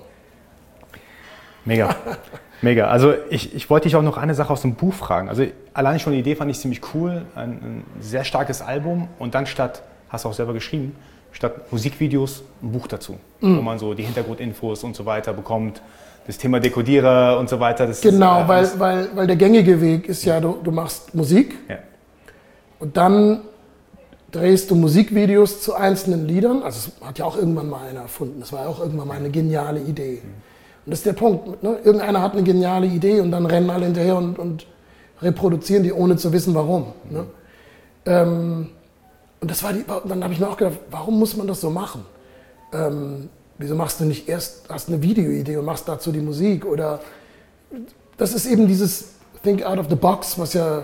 Mega, mega. Also ich, ich wollte dich auch noch eine Sache aus dem Buch fragen. Also alleine schon die Idee fand ich ziemlich cool. Ein, ein sehr starkes Album und dann statt, hast du auch selber geschrieben, statt Musikvideos ein Buch dazu, mhm. wo man so die Hintergrundinfos und so weiter bekommt. Das Thema Dekodierer und so weiter. Das genau, ist, äh, weil, weil, weil der gängige Weg ist ja, du, du machst Musik ja. und dann drehst du Musikvideos zu einzelnen Liedern. Also das hat ja auch irgendwann mal einer erfunden. Das war ja auch irgendwann mal eine geniale Idee. Und das ist der Punkt. Ne? Irgendeiner hat eine geniale Idee und dann rennen alle hinterher und, und reproduzieren die, ohne zu wissen, warum. Mhm. Ne? Ähm, und das war die, dann habe ich mir auch gedacht, warum muss man das so machen? Ähm, wieso machst du nicht erst, hast eine Videoidee und machst dazu die Musik? Oder das ist eben dieses Think out of the box, was ja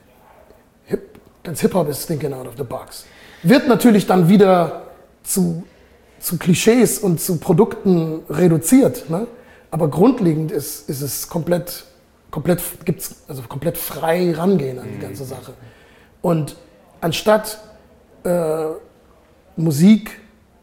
ganz Hip-Hop ist Thinking out of the box. Wird natürlich dann wieder zu, zu Klischees und zu Produkten reduziert, ne? Aber grundlegend ist, ist es komplett, komplett, gibt's, also komplett frei rangehen an die ganze Sache. Und anstatt äh, Musik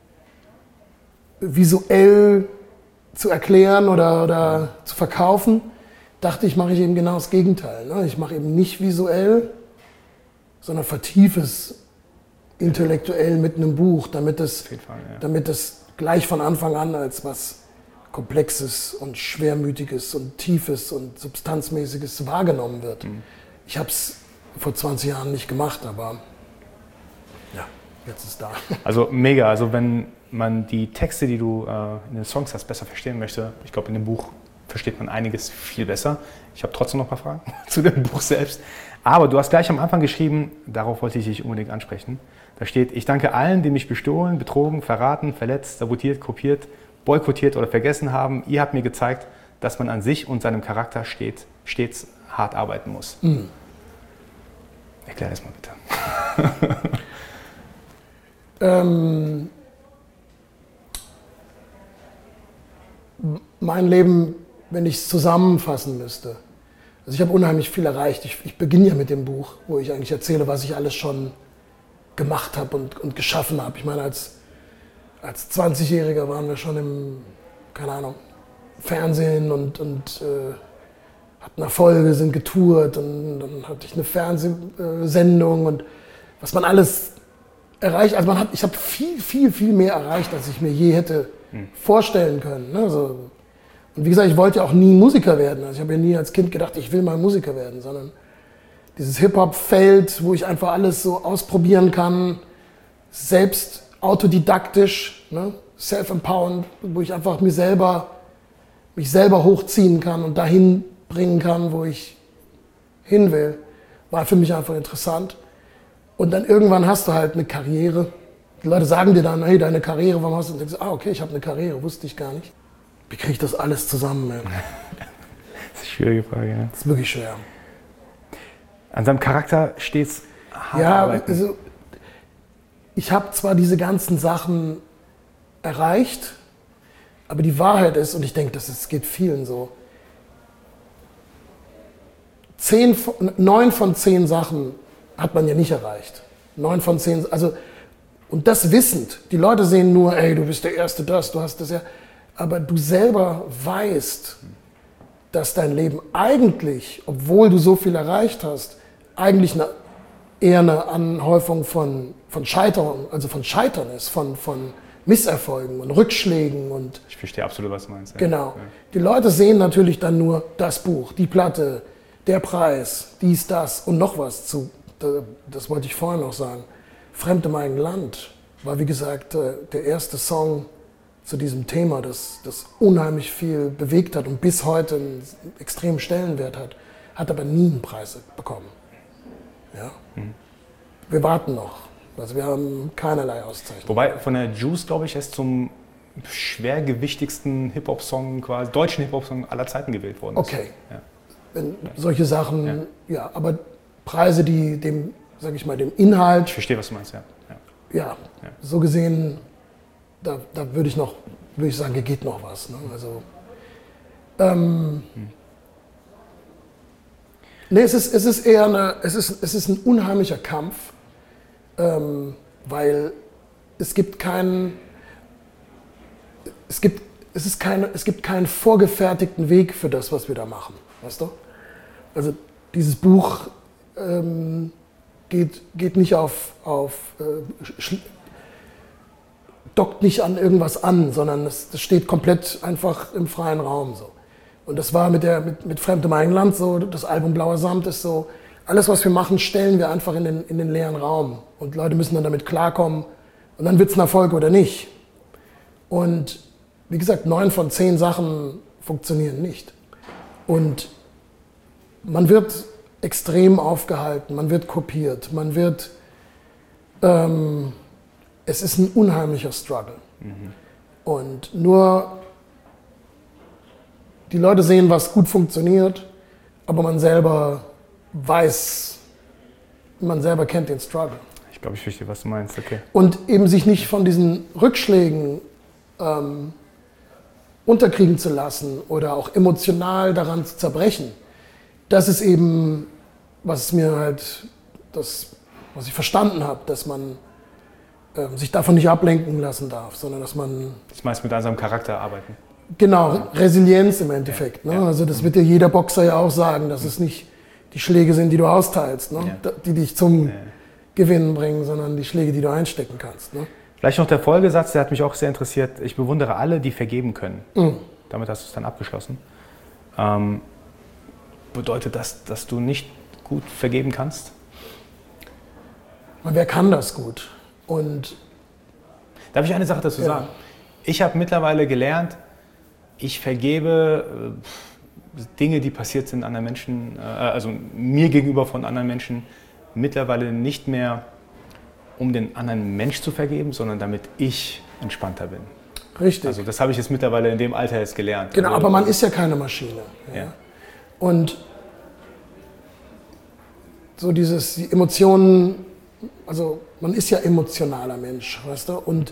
visuell zu erklären oder, oder zu verkaufen, dachte ich, mache ich eben genau das Gegenteil. Ne? Ich mache eben nicht visuell, sondern vertiefe es intellektuell mit einem Buch, damit es, Fall, ja. damit es gleich von Anfang an als was Komplexes und Schwermütiges und Tiefes und Substanzmäßiges wahrgenommen wird. Mhm. Ich habe es vor zwanzig Jahren nicht gemacht, aber ja, jetzt ist es da. Also mega, also wenn man die Texte, die du äh, in den Songs hast, besser verstehen möchte, ich glaube in dem Buch versteht man einiges viel besser. Ich habe trotzdem noch ein paar Fragen zu dem Buch selbst. Aber du hast gleich am Anfang geschrieben, darauf wollte ich dich unbedingt ansprechen. Da steht, ich danke allen, die mich bestohlen, betrogen, verraten, verletzt, sabotiert, kopiert, boykottiert oder vergessen haben. Ihr habt mir gezeigt, dass man an sich und seinem Charakter steht, stets hart arbeiten muss. Mhm. Erklär das mal bitte. ähm, mein Leben, wenn ich es zusammenfassen müsste. Also ich habe unheimlich viel erreicht. Ich, ich beginne ja mit dem Buch, wo ich eigentlich erzähle, was ich alles schon gemacht habe und, und geschaffen habe. Ich meine, als, als zwanzigjähriger waren wir schon im, keine Ahnung, Fernsehen und, und äh, hatten Erfolge, sind getourt und dann hatte ich eine Fernsehsendung und was man alles erreicht. Also man hat, ich habe viel, viel, viel mehr erreicht, als ich mir je hätte hm. vorstellen können. Ne? Also, und wie gesagt, ich wollte ja auch nie Musiker werden. Also ich habe ja nie als Kind gedacht, ich will mal Musiker werden, sondern dieses Hip-Hop-Feld, wo ich einfach alles so ausprobieren kann, selbst autodidaktisch, ne? Self-empowernd, wo ich einfach mir selber, mich selber hochziehen kann und dahin bringen kann, wo ich hin will, war für mich einfach interessant. Und dann irgendwann hast du halt eine Karriere. Die Leute sagen dir dann, hey, deine Karriere, warum hast du? Und du denkst, ah, okay, ich habe eine Karriere, wusste ich gar nicht. Wie kriege ich das alles zusammen? Man? Das ist eine schwierige Frage, ja. Das ist wirklich schwer. An seinem Charakter stets hart ja, arbeiten. Also ich habe zwar diese ganzen Sachen erreicht, aber die Wahrheit ist, und ich denke, das ist, geht vielen so, zehn, neun von zehn Sachen hat man ja nicht erreicht. Neun von zehn, also, und das wissend. Die Leute sehen nur, ey, du bist der Erste, das, du hast das ja. Aber du selber weißt, dass dein Leben eigentlich, obwohl du so viel erreicht hast, eigentlich eine, eher eine Anhäufung von, von Scheitern, also von Scheitern ist, von, von Misserfolgen und Rückschlägen und... Ich verstehe absolut, was du meinst. Ja. Genau. Ja. Die Leute sehen natürlich dann nur das Buch, die Platte, der Preis, dies, das und noch was zu. Das wollte ich vorhin noch sagen. Fremd im eigenen Land war, wie gesagt, der erste Song zu diesem Thema, das, das unheimlich viel bewegt hat und bis heute einen extremen Stellenwert hat, hat aber nie einen Preis bekommen. Ja? Mhm. Wir warten noch. Also wir haben keinerlei Auszeichnung. Wobei von der Juice, glaube ich, erst zum schwergewichtigsten Hip-Hop-Song, quasi deutschen Hip-Hop-Song aller Zeiten gewählt worden ist. Okay. Ja. Wenn solche Sachen, ja. ja, aber Preise, die dem, sag ich mal, dem Inhalt... Ich verstehe, was du meinst, ja. Ja, ja, ja. So gesehen, da, da würde ich noch, würde ich sagen, hier geht noch was. Ne? Also, ähm, hm. nee, es ist, es ist eher eine, es ist, es ist ein unheimlicher Kampf, ähm, weil es gibt keinen, es gibt, es ist keine, es gibt keinen vorgefertigten Weg für das, was wir da machen, weißt du? Also dieses Buch ähm, geht, geht nicht auf, auf äh, dockt nicht an irgendwas an, sondern es, das steht komplett einfach im freien Raum so. Und das war mit, der, mit, mit Fremd im eigenen Land so, das Album Blauer Samt ist so, alles was wir machen, stellen wir einfach in den, in den leeren Raum. Und Leute müssen dann damit klarkommen und dann wird es ein Erfolg oder nicht. Und wie gesagt, neun von zehn Sachen funktionieren nicht. Und man wird extrem aufgehalten, man wird kopiert, man wird, ähm, es ist ein unheimlicher Struggle. Mhm. Und nur die Leute sehen, was gut funktioniert, aber man selber weiß, man selber kennt den Struggle. Ich glaube, ich verstehe, was du meinst, okay. Und eben sich nicht von diesen Rückschlägen ähm, unterkriegen zu lassen oder auch emotional daran zu zerbrechen, das ist eben, was mir halt, das, was ich verstanden habe, dass man ähm, sich davon nicht ablenken lassen darf, sondern dass man... Das meist mit seinem Charakter arbeiten. Genau, Resilienz im Endeffekt. Ja. Ne? Ja. Also das wird dir jeder Boxer ja auch sagen, dass mhm. es nicht die Schläge sind, die du austeilst, ne? Ja. die dich zum ja. Gewinnen bringen, sondern die Schläge, die du einstecken kannst. Ne? Vielleicht noch der Folgesatz, der hat mich auch sehr interessiert. Ich bewundere alle, die vergeben können. Mhm. Damit hast du es dann abgeschlossen. Ähm, bedeutet das, dass du nicht gut vergeben kannst? Wer kann das gut? Und darf ich eine Sache dazu ja. sagen? Ich habe mittlerweile gelernt, ich vergebe äh, Dinge, die passiert sind anderen Menschen, äh, also mir gegenüber von anderen Menschen, mittlerweile nicht mehr, um den anderen Mensch zu vergeben, sondern damit ich entspannter bin. Richtig. Also das habe ich jetzt mittlerweile in dem Alter jetzt gelernt. Genau, also, aber man ist ja keine Maschine. Ja. Ja. Und so dieses, die Emotionen, also man ist ja emotionaler Mensch, weißt du, und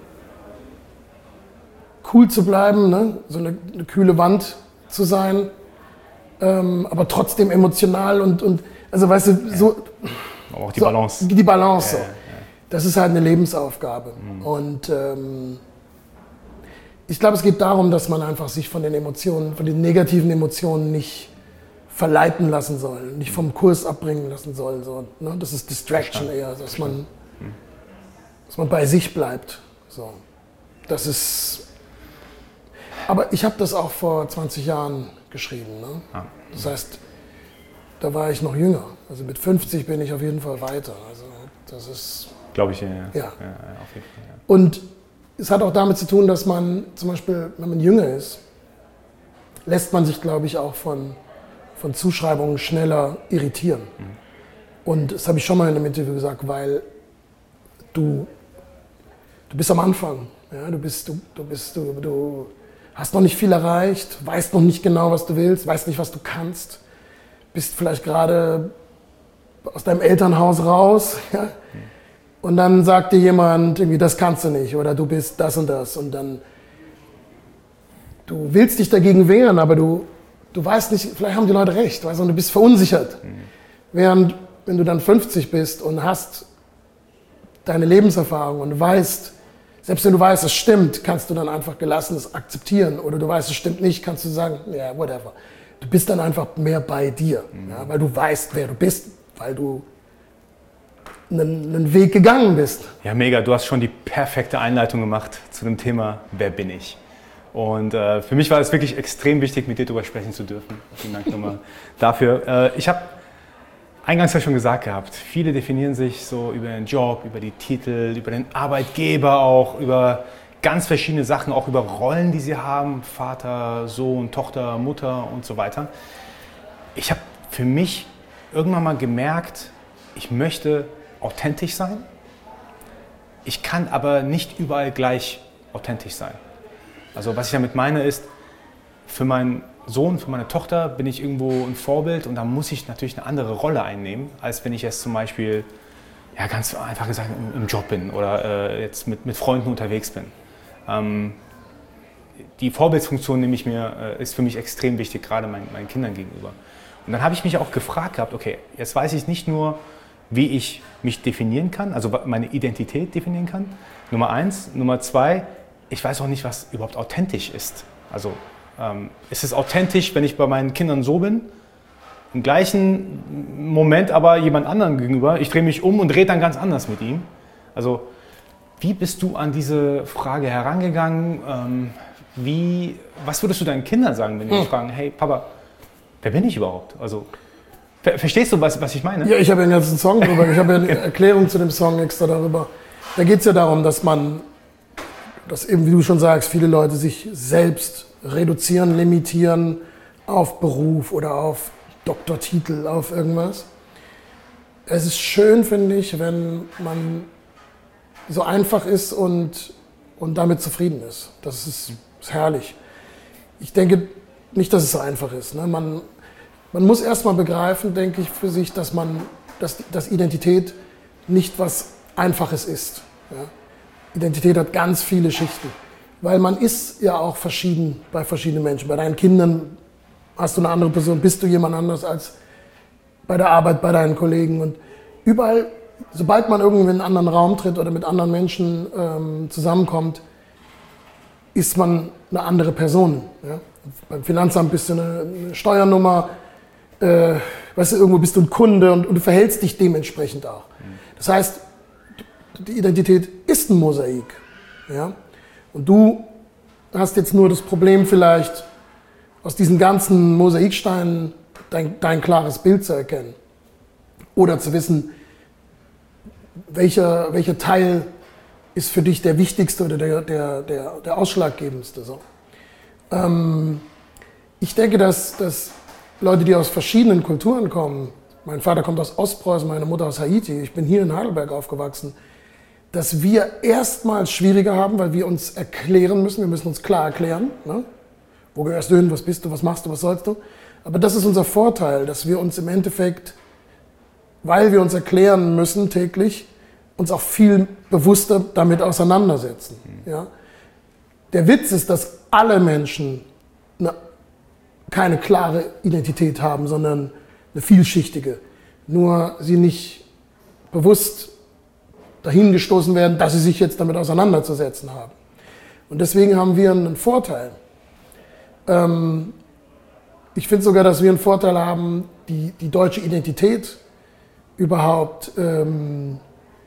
cool zu bleiben, ne? So eine, eine kühle Wand zu sein, ähm, aber trotzdem emotional und, und also weißt du, so... Aber auch die so, Balance. Die Balance, ja, so. Ja, ja. Das ist halt eine Lebensaufgabe. Mhm. Und ähm, ich glaube, es geht darum, dass man einfach sich von den Emotionen, von den negativen Emotionen nicht verleiten lassen soll, nicht vom Kurs abbringen lassen soll. So, ne? Das ist Distraction Verstand. eher, dass man, mhm. dass man bei sich bleibt. So. Das ist... Aber ich habe das auch vor zwanzig Jahren geschrieben. Ne? Ah. Das heißt, da war ich noch jünger. Also mit fünfzig bin ich auf jeden Fall weiter. Also das ist... Glaube ich, ja. Ja. Ja. Ja, ja, auf jeden Fall, ja. Und es hat auch damit zu tun, dass man zum Beispiel, wenn man jünger ist, lässt man sich, glaube ich, auch von, von Zuschreibungen schneller irritieren. Mhm. Und das habe ich schon mal in einem Interview gesagt, weil du, du bist am Anfang. Ja? Du, bist, du, du, bist, du, du hast noch nicht viel erreicht, weißt noch nicht genau, was du willst, weißt nicht, was du kannst, bist vielleicht gerade aus deinem Elternhaus raus. Ja? Mhm. Und dann sagt dir jemand, irgendwie, das kannst du nicht oder du bist das und das. Und dann, du willst dich dagegen wehren, aber du, du weißt nicht, vielleicht haben die Leute recht, weißt du, und du bist verunsichert. Mhm. Während, wenn du dann fünfzig bist und hast deine Lebenserfahrung und weißt, selbst wenn du weißt, es stimmt, kannst du dann einfach gelassen es akzeptieren. Oder du weißt, es stimmt nicht, kannst du sagen, ja, yeah, whatever. Du bist dann einfach mehr bei dir, mhm. ja, weil du weißt, wer du bist, weil du einen, einen Weg gegangen bist. Ja, mega. Du hast schon die perfekte Einleitung gemacht zu dem Thema, wer bin ich? Und äh, für mich war es wirklich extrem wichtig, mit dir darüber sprechen zu dürfen. Vielen Dank nochmal dafür. Äh, ich habe eingangs ja schon gesagt gehabt, viele definieren sich so über den Job, über die Titel, über den Arbeitgeber auch, über ganz verschiedene Sachen, auch über Rollen, die sie haben, Vater, Sohn, Tochter, Mutter und so weiter. Ich habe für mich irgendwann mal gemerkt, ich möchte authentisch sein. Ich kann aber nicht überall gleich authentisch sein. Also was ich damit meine ist, für meinen Sohn, für meine Tochter bin ich irgendwo ein Vorbild und da muss ich natürlich eine andere Rolle einnehmen, als wenn ich jetzt zum Beispiel, ja ganz einfach gesagt, im, im Job bin oder äh, jetzt mit, mit Freunden unterwegs bin. Ähm, die Vorbildsfunktion nehme ich mir, äh, ist für mich extrem wichtig, gerade mein, meinen Kindern gegenüber. Und dann habe ich mich auch gefragt gehabt, okay, jetzt weiß ich nicht nur, wie ich mich definieren kann, also meine Identität definieren kann, Nummer eins. Nummer zwei, ich weiß auch nicht, was überhaupt authentisch ist. Also ähm, ist es authentisch, wenn ich bei meinen Kindern so bin, im gleichen Moment aber jemand anderem gegenüber, ich drehe mich um und rede dann ganz anders mit ihm. Also wie bist du an diese Frage herangegangen? Ähm, wie, was würdest du deinen Kindern sagen, wenn die hm. fragen, hey Papa, wer bin ich überhaupt? Also ver verstehst du, was, was ich meine? Ja, ich habe ja einen ganzen Song drüber, ich habe ja eine Erklärung zu dem Song extra darüber. Da geht es ja darum, dass man, dass eben, wie du schon sagst, viele Leute sich selbst reduzieren, limitieren auf Beruf oder auf Doktortitel, auf irgendwas. Es ist schön, finde ich, wenn man so einfach ist und, und damit zufrieden ist. Das ist, ist herrlich. Ich denke nicht, dass es so einfach ist. Ne? Man, man muss erstmal begreifen, denke ich, für sich, dass, man, dass, dass Identität nicht was Einfaches ist. Ja? Identität hat ganz viele Schichten, weil man ist ja auch verschieden bei verschiedenen Menschen. Bei deinen Kindern hast du eine andere Person, bist du jemand anders als bei der Arbeit, bei deinen Kollegen. Und überall, sobald man irgendwie in einen anderen Raum tritt oder mit anderen Menschen ähm, zusammenkommt, ist man eine andere Person. Ja? Beim Finanzamt bist du eine, eine Steuernummer, äh, weißt du, irgendwo bist du ein Kunde und, und du verhältst dich dementsprechend auch. Das heißt, die Identität ist ein Mosaik. Ja? Und du hast jetzt nur das Problem vielleicht, aus diesen ganzen Mosaiksteinen dein, dein klares Bild zu erkennen. Oder zu wissen, welcher, welcher Teil ist für dich der wichtigste oder der, der, der, der ausschlaggebendste. So. Ähm, ich denke, dass, dass Leute, die aus verschiedenen Kulturen kommen, mein Vater kommt aus Ostpreußen, meine Mutter aus Haiti, ich bin hier in Heidelberg aufgewachsen, dass wir erstmals schwieriger haben, weil wir uns erklären müssen, wir müssen uns klar erklären. Ne? Wo gehörst du hin, was bist du, was machst du, was sollst du? Aber das ist unser Vorteil, dass wir uns im Endeffekt, weil wir uns erklären müssen täglich, uns auch viel bewusster damit auseinandersetzen. Mhm. Ja? Der Witz ist, dass alle Menschen eine, keine klare Identität haben, sondern eine vielschichtige. Nur sie nicht bewusst dahingestoßen werden, dass sie sich jetzt damit auseinanderzusetzen haben. Und deswegen haben wir einen Vorteil. Ähm, ich finde sogar, dass wir einen Vorteil haben, die, die deutsche Identität überhaupt ähm,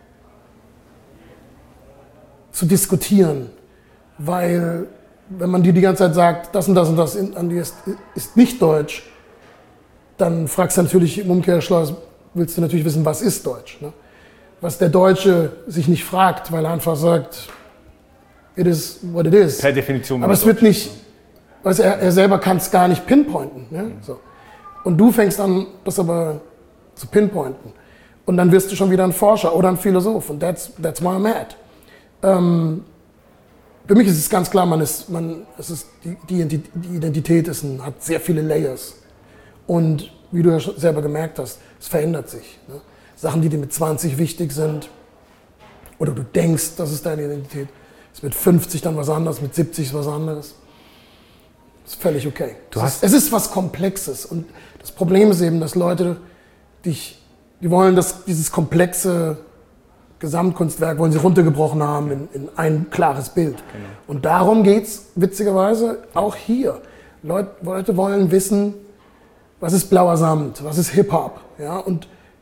zu diskutieren. Weil, wenn man dir die ganze Zeit sagt, das und das und das an dir ist, ist nicht deutsch, dann fragst du natürlich im Umkehrschluss, willst du natürlich wissen, was ist Deutsch. Ne? Was der Deutsche sich nicht fragt, weil er einfach sagt, it is what it is. Per Definition. Aber es wird nicht, also er, er selber kann es gar nicht pinpointen. Ne? Mhm. So. Und du fängst an, das aber zu pinpointen. Und dann wirst du schon wieder ein Forscher oder ein Philosoph. Und that's, that's why I'm at. Ähm, für mich ist es ganz klar, man ist, man, es ist, die, die Identität ist ein, hat sehr viele Layers. Und wie du ja selber gemerkt hast, es verändert sich. Ne? Sachen, die dir mit zwanzig wichtig sind, oder du denkst, das ist deine Identität, ist mit fünfzig dann was anderes, mit siebzig ist was anderes. Das ist völlig okay. Du es, hast ist, es ist was Komplexes. Und das Problem ist eben, dass Leute, dich, die wollen das, dieses komplexe Gesamtkunstwerk, wollen sie runtergebrochen haben in, in ein klares Bild. Genau. Und darum geht es witzigerweise auch hier. Leute, Leute wollen wissen, was ist blauer Samt, was ist Hip-Hop. Ja? Und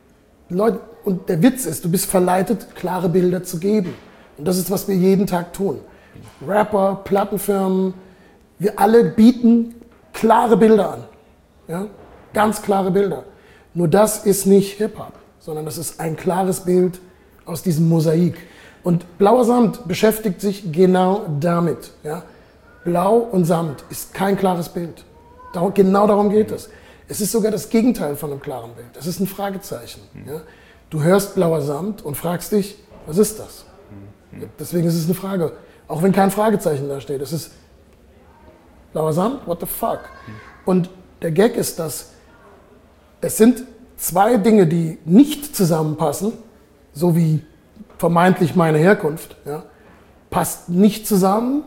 Leute, und der Witz ist, du bist verleitet, klare Bilder zu geben. Und das ist, was wir jeden Tag tun. Rapper, Plattenfirmen, wir alle bieten klare Bilder an. Ja? Ganz klare Bilder. Nur das ist nicht Hip-Hop, sondern das ist ein klares Bild aus diesem Mosaik. Und Blauer Samt beschäftigt sich genau damit. Ja? Blau und Samt ist kein klares Bild. Darum, genau darum geht es. Es ist sogar das Gegenteil von einem klaren Bild. Es ist ein Fragezeichen. Ja? Du hörst Blauer Samt und fragst dich, was ist das? Deswegen ist es eine Frage. Auch wenn kein Fragezeichen da steht. Es ist Blauer Samt, what the fuck? Und der Gag ist, dass es sind zwei Dinge, die nicht zusammenpassen, so wie vermeintlich meine Herkunft, ja, passt nicht zusammen,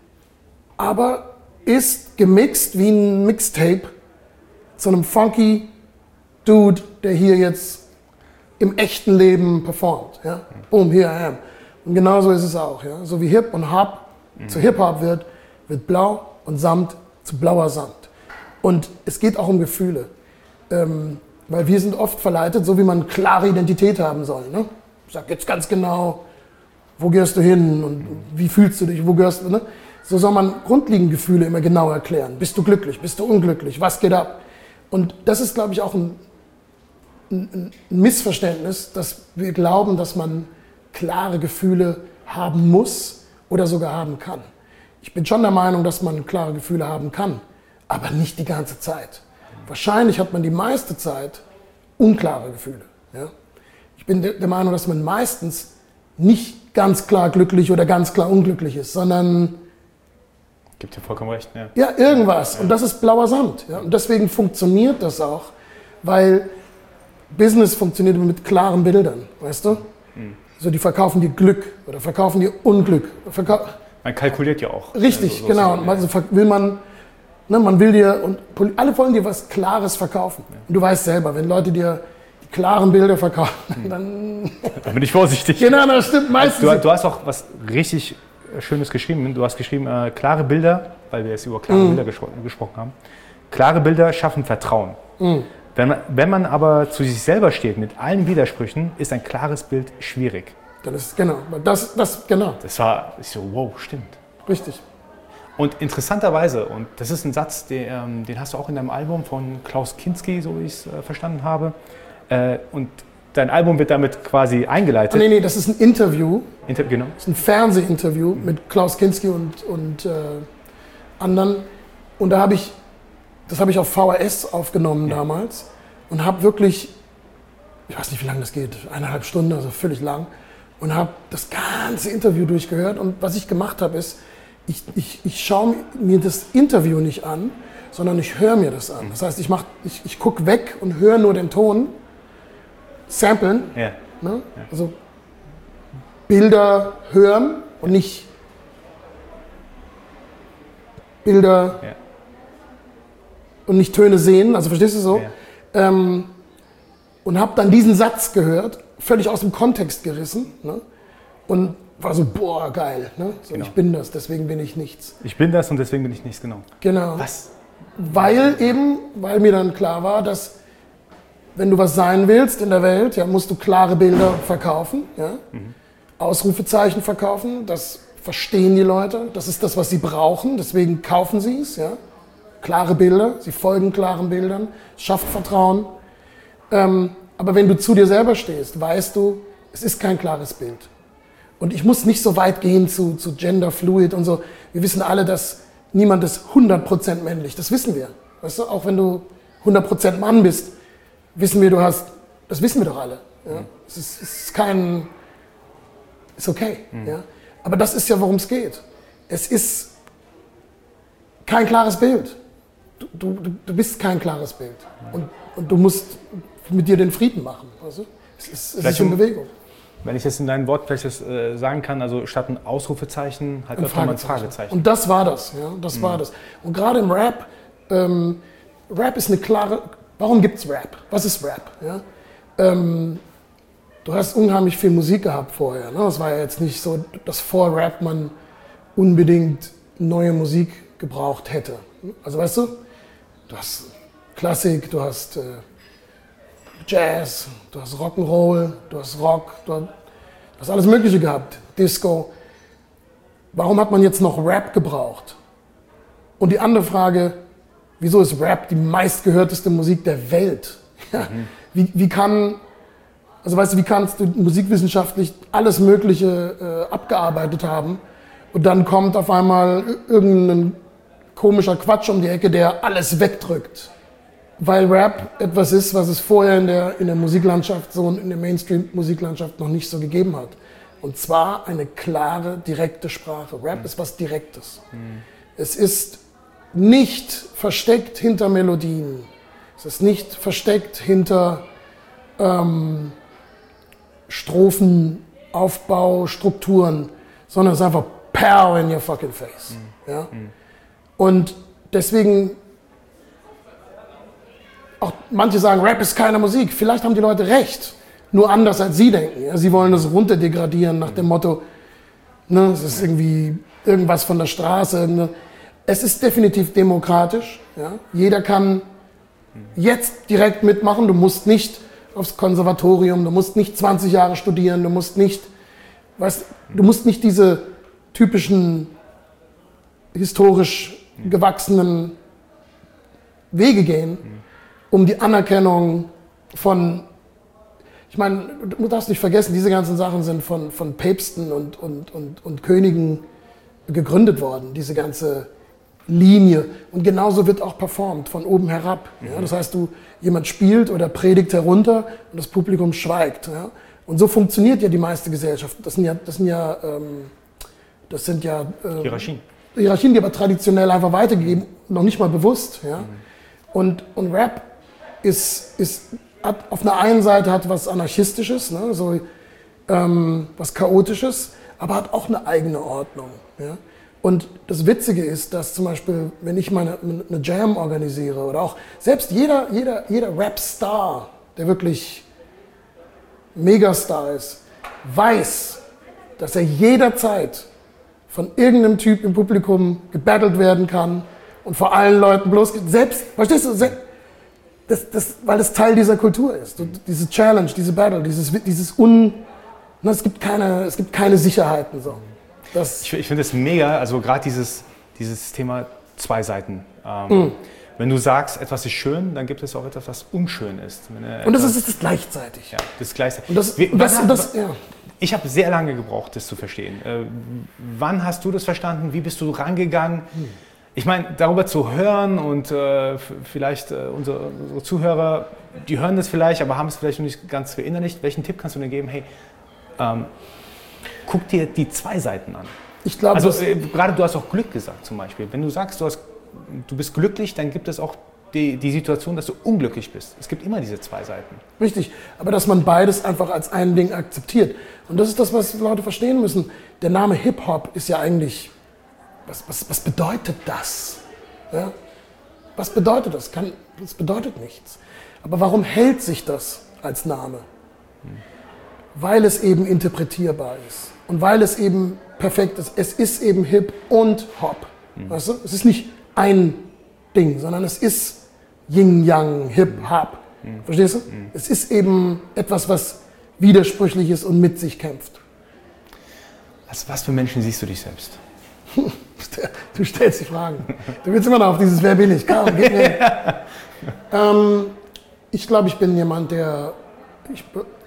aber ist gemixt wie ein Mixtape zu einem funky Dude, der hier jetzt im echten Leben performt. Ja? Boom, here I am. Und genauso ist es auch. Ja? So wie Hip und Hop mhm. zu Hip-Hop wird, wird Blau und Samt zu Blauer Samt. Und es geht auch um Gefühle. Ähm, weil wir sind oft verleitet, so wie man klare Identität haben soll. Ne? Sag jetzt ganz genau, wo gehörst du hin und wie fühlst du dich, wo gehörst du, ne? So soll man grundlegende Gefühle immer genau erklären. Bist du glücklich, bist du unglücklich, was geht ab? Und das ist, glaube ich, auch ein, ein, ein Missverständnis, dass wir glauben, dass man klare Gefühle haben muss oder sogar haben kann. Ich bin schon der Meinung, dass man klare Gefühle haben kann, aber nicht die ganze Zeit. Wahrscheinlich hat man die meiste Zeit unklare Gefühle. Ja? Ich bin der Meinung, dass man meistens nicht ganz klar glücklich oder ganz klar unglücklich ist, sondern gibt dir vollkommen recht, ja. Ja, irgendwas. Ja. Und das ist Blauer Samt. Ja? Und deswegen funktioniert das auch, weil Business funktioniert mit klaren Bildern, weißt du? Mhm. So, die verkaufen dir Glück oder verkaufen dir Unglück. Verkau man kalkuliert ja auch. Richtig, also, so genau. so, Und also will man, ne, man will dir, und alle wollen dir was Klares verkaufen. Ja. Und du weißt selber, wenn Leute dir die klaren Bilder verkaufen, mhm. dann... Dann bin ich vorsichtig. Genau, das stimmt meistens. Du, du hast auch was richtig Schönes geschrieben. Du hast geschrieben, äh, klare Bilder, weil wir jetzt über klare mm. Bilder gespro gesprochen haben. Klare Bilder schaffen Vertrauen. Mm. Wenn man, wenn man aber zu sich selber steht mit allen Widersprüchen, ist ein klares Bild schwierig. Dann ist genau, das, das, genau. Das war ich so, wow, stimmt. Richtig. Und interessanterweise, und das ist ein Satz, den, ähm, den hast du auch in deinem Album von Klaus Kinski, so wie ich es äh, verstanden habe. Äh, und dein Album wird damit quasi eingeleitet. Oh, nee, nee, das ist ein Interview. Inter genau. Das ist ein Fernsehinterview mhm. mit Klaus Kinski und, und äh, anderen. Und da habe ich, das habe ich auf V H S aufgenommen ja. damals und habe wirklich, ich weiß nicht, wie lange das geht, eineinhalb Stunden, also völlig lang, und habe das ganze Interview durchgehört. Und was ich gemacht habe, ist, ich, ich, ich schaue mir das Interview nicht an, sondern ich höre mir das an. Das heißt, ich, mach, ich, ich gucke weg und höre nur den Ton. Samplen, ja. Ne? Ja. Also Bilder hören und nicht Bilder ja. und nicht Töne sehen, also verstehst du so? Ja. Ähm, und habe dann diesen Satz gehört, völlig aus dem Kontext gerissen, ne? Und war so, boah, geil, ne? So, genau. Ich bin das, deswegen bin ich nichts. Ich bin das und deswegen bin ich nichts, genau. Genau. Was? Weil eben, weil mir dann klar war, dass wenn du was sein willst in der Welt, ja, musst du klare Bilder verkaufen, ja? Mhm. Ausrufezeichen verkaufen, das verstehen die Leute, das ist das, was sie brauchen, deswegen kaufen sie es. Ja? Klare Bilder, sie folgen klaren Bildern, schafft Vertrauen. Ähm, aber wenn du zu dir selber stehst, weißt du, es ist kein klares Bild. Und ich muss nicht so weit gehen zu, zu Gender Fluid und so. Wir wissen alle, dass niemand ist hundert Prozent männlich, das wissen wir. Weißt du? Auch wenn du hundert Prozent Mann bist, wissen wir, du hast, das wissen wir doch alle. Ja? Mhm. Es, ist, es ist kein, ist okay. Mhm. Ja? Aber das ist ja, worum es geht. Es ist kein klares Bild. Du, du, du bist kein klares Bild. Und, und du musst mit dir den Frieden machen. Also, es ist, es ist in Bewegung. Wenn ich jetzt in deinen Wort vielleicht das, äh, sagen kann, also statt ein Ausrufezeichen halt öfter mal ein Fragezeichen. Und das war das. Ja? Das mhm. war das. Und gerade im Rap, ähm, Rap ist eine klare... Warum gibt es Rap? Was ist Rap? Ja? Ähm, du hast unheimlich viel Musik gehabt vorher. Ne? Das war ja jetzt nicht so, dass vor Rap man unbedingt neue Musik gebraucht hätte. Also weißt du, du hast Klassik, du hast äh, Jazz, du hast Rock'n'Roll, du hast Rock, du hast, du hast alles Mögliche gehabt, Disco. Warum hat man jetzt noch Rap gebraucht? Und die andere Frage, wieso ist Rap die meistgehörteste Musik der Welt? Ja, mhm. wie, wie kann, also weißt du, wie kannst du musikwissenschaftlich alles Mögliche äh, abgearbeitet haben und dann kommt auf einmal irgendein komischer Quatsch um die Ecke, der alles wegdrückt? Weil Rap etwas ist, was es vorher in der, in der Musiklandschaft, so in der Mainstream-Musiklandschaft noch nicht so gegeben hat. Und zwar eine klare, direkte Sprache. Rap mhm. ist was Direktes. Mhm. Es ist nicht versteckt hinter Melodien. Es ist nicht versteckt hinter ähm, Strophen, Aufbau, Strukturen, sondern es ist einfach pow in your fucking face. Mhm. Ja? Mhm. Und deswegen, auch manche sagen, Rap ist keine Musik. Vielleicht haben die Leute recht, nur anders als sie denken. Ja? Sie wollen das runterdegradieren nach dem Motto, ne, es ist irgendwie irgendwas von der Straße. Irgende. Es ist definitiv demokratisch. Ja? Jeder kann jetzt direkt mitmachen. Du musst nicht aufs Konservatorium, du musst nicht zwanzig Jahre studieren, du musst nicht, weißt, du musst nicht diese typischen historisch gewachsenen Wege gehen, um die Anerkennung von, ich meine, du darfst nicht vergessen, diese ganzen Sachen sind von, von Päpsten und, und, und, und Königen gegründet worden, diese ganze Linie. Und genauso wird auch performt, von oben herab. Ja? Das heißt, du, jemand spielt oder predigt herunter und das Publikum schweigt. Ja? Und so funktioniert ja die meiste Gesellschaft. Das sind ja, das sind ja, ähm, das sind ja ähm, Hierarchien. Hierarchien, die aber traditionell einfach weitergegeben, noch nicht mal bewusst. Ja? Mhm. Und, und Rap ist, ist hat, auf einer einen Seite hat was Anarchistisches, ne? So, ähm, was Chaotisches, aber hat auch eine eigene Ordnung. Ja? Und das Witzige ist, dass zum Beispiel, wenn ich meine, eine Jam organisiere oder auch selbst jeder, jeder, jeder Rap-Star, der wirklich Megastar ist, weiß, dass er jederzeit von irgendeinem Typ im Publikum gebattelt werden kann und vor allen Leuten bloß, selbst, verstehst du, das, das, weil es Teil dieser Kultur ist, diese Challenge, diese Battle, dieses, dieses Un, na, es gibt keine, es gibt keine Sicherheiten so. Das ich ich finde es mega, also gerade dieses, dieses Thema zwei Seiten. Ähm, mm. Wenn du sagst, etwas ist schön, dann gibt es auch etwas, was unschön ist. Wenn und das ist, ist das gleichzeitig. Ja, das ist gleichzeitig. Und das, Wie, das, wann, das, ja. Ich habe sehr lange gebraucht, das zu verstehen. Äh, wann hast du das verstanden? Wie bist du rangegangen? Hm. Ich meine, darüber zu hören und äh, vielleicht äh, unsere, unsere Zuhörer, die hören das vielleicht, aber haben es vielleicht noch nicht ganz verinnerlicht. Welchen Tipp kannst du denn geben? Hey, ähm, guck dir die zwei Seiten an. Ich glaube, also äh, gerade du hast auch Glück gesagt zum Beispiel. Wenn du sagst, du, hast, du bist glücklich, dann gibt es auch die, die Situation, dass du unglücklich bist. Es gibt immer diese zwei Seiten. Richtig, aber dass man beides einfach als ein Ding akzeptiert. Und das ist das, was Leute verstehen müssen. Der Name Hip-Hop ist ja eigentlich, was, was, was bedeutet das? Ja? Was bedeutet das? Kann, das bedeutet nichts. Aber warum hält sich das als Name? Hm. Weil es eben interpretierbar ist. Und weil es eben perfekt ist. Es ist eben Hip und Hop. Hm. Weißt du? Es ist nicht ein Ding, sondern es ist Yin-Yang, Hip-Hop. Hm. Verstehst du? Hm. Es ist eben etwas, was widersprüchlich ist und mit sich kämpft. Was, was für Menschen siehst du dich selbst? Du stellst die Fragen. Du willst immer noch auf dieses Wer bin ich? Komm, gib mir. ähm, ich glaube, ich bin jemand, der... Ich,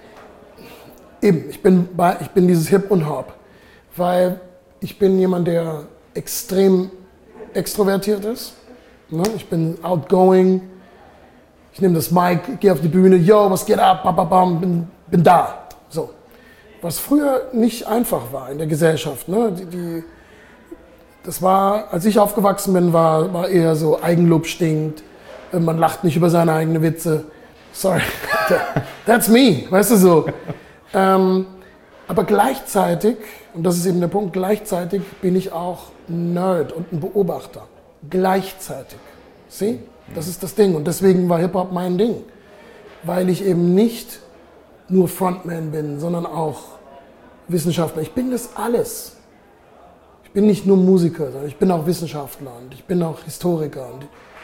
eben, ich bin, bei, ich bin dieses Hip und Hop. Weil ich bin jemand, der extrem extrovertiert ist. Ne? Ich bin outgoing. Ich nehme das Mic, gehe auf die Bühne, yo, was geht ab, bam, bam, bam, bin, bin da. So. Was früher nicht einfach war in der Gesellschaft. Ne? Die, die, das war, als ich aufgewachsen bin, war, war eher so, Eigenlob stinkt, man lacht nicht über seine eigenen Witze. Sorry, that's me, weißt du so. Ähm, aber gleichzeitig, und das ist eben der Punkt, gleichzeitig bin ich auch ein Nerd und ein Beobachter. Gleichzeitig. See? Das ist das Ding. Und deswegen war Hip-Hop mein Ding. Weil ich eben nicht nur Frontman bin, sondern auch Wissenschaftler. Ich bin das alles. Ich bin nicht nur Musiker, sondern ich bin auch Wissenschaftler und ich bin auch Historiker. Und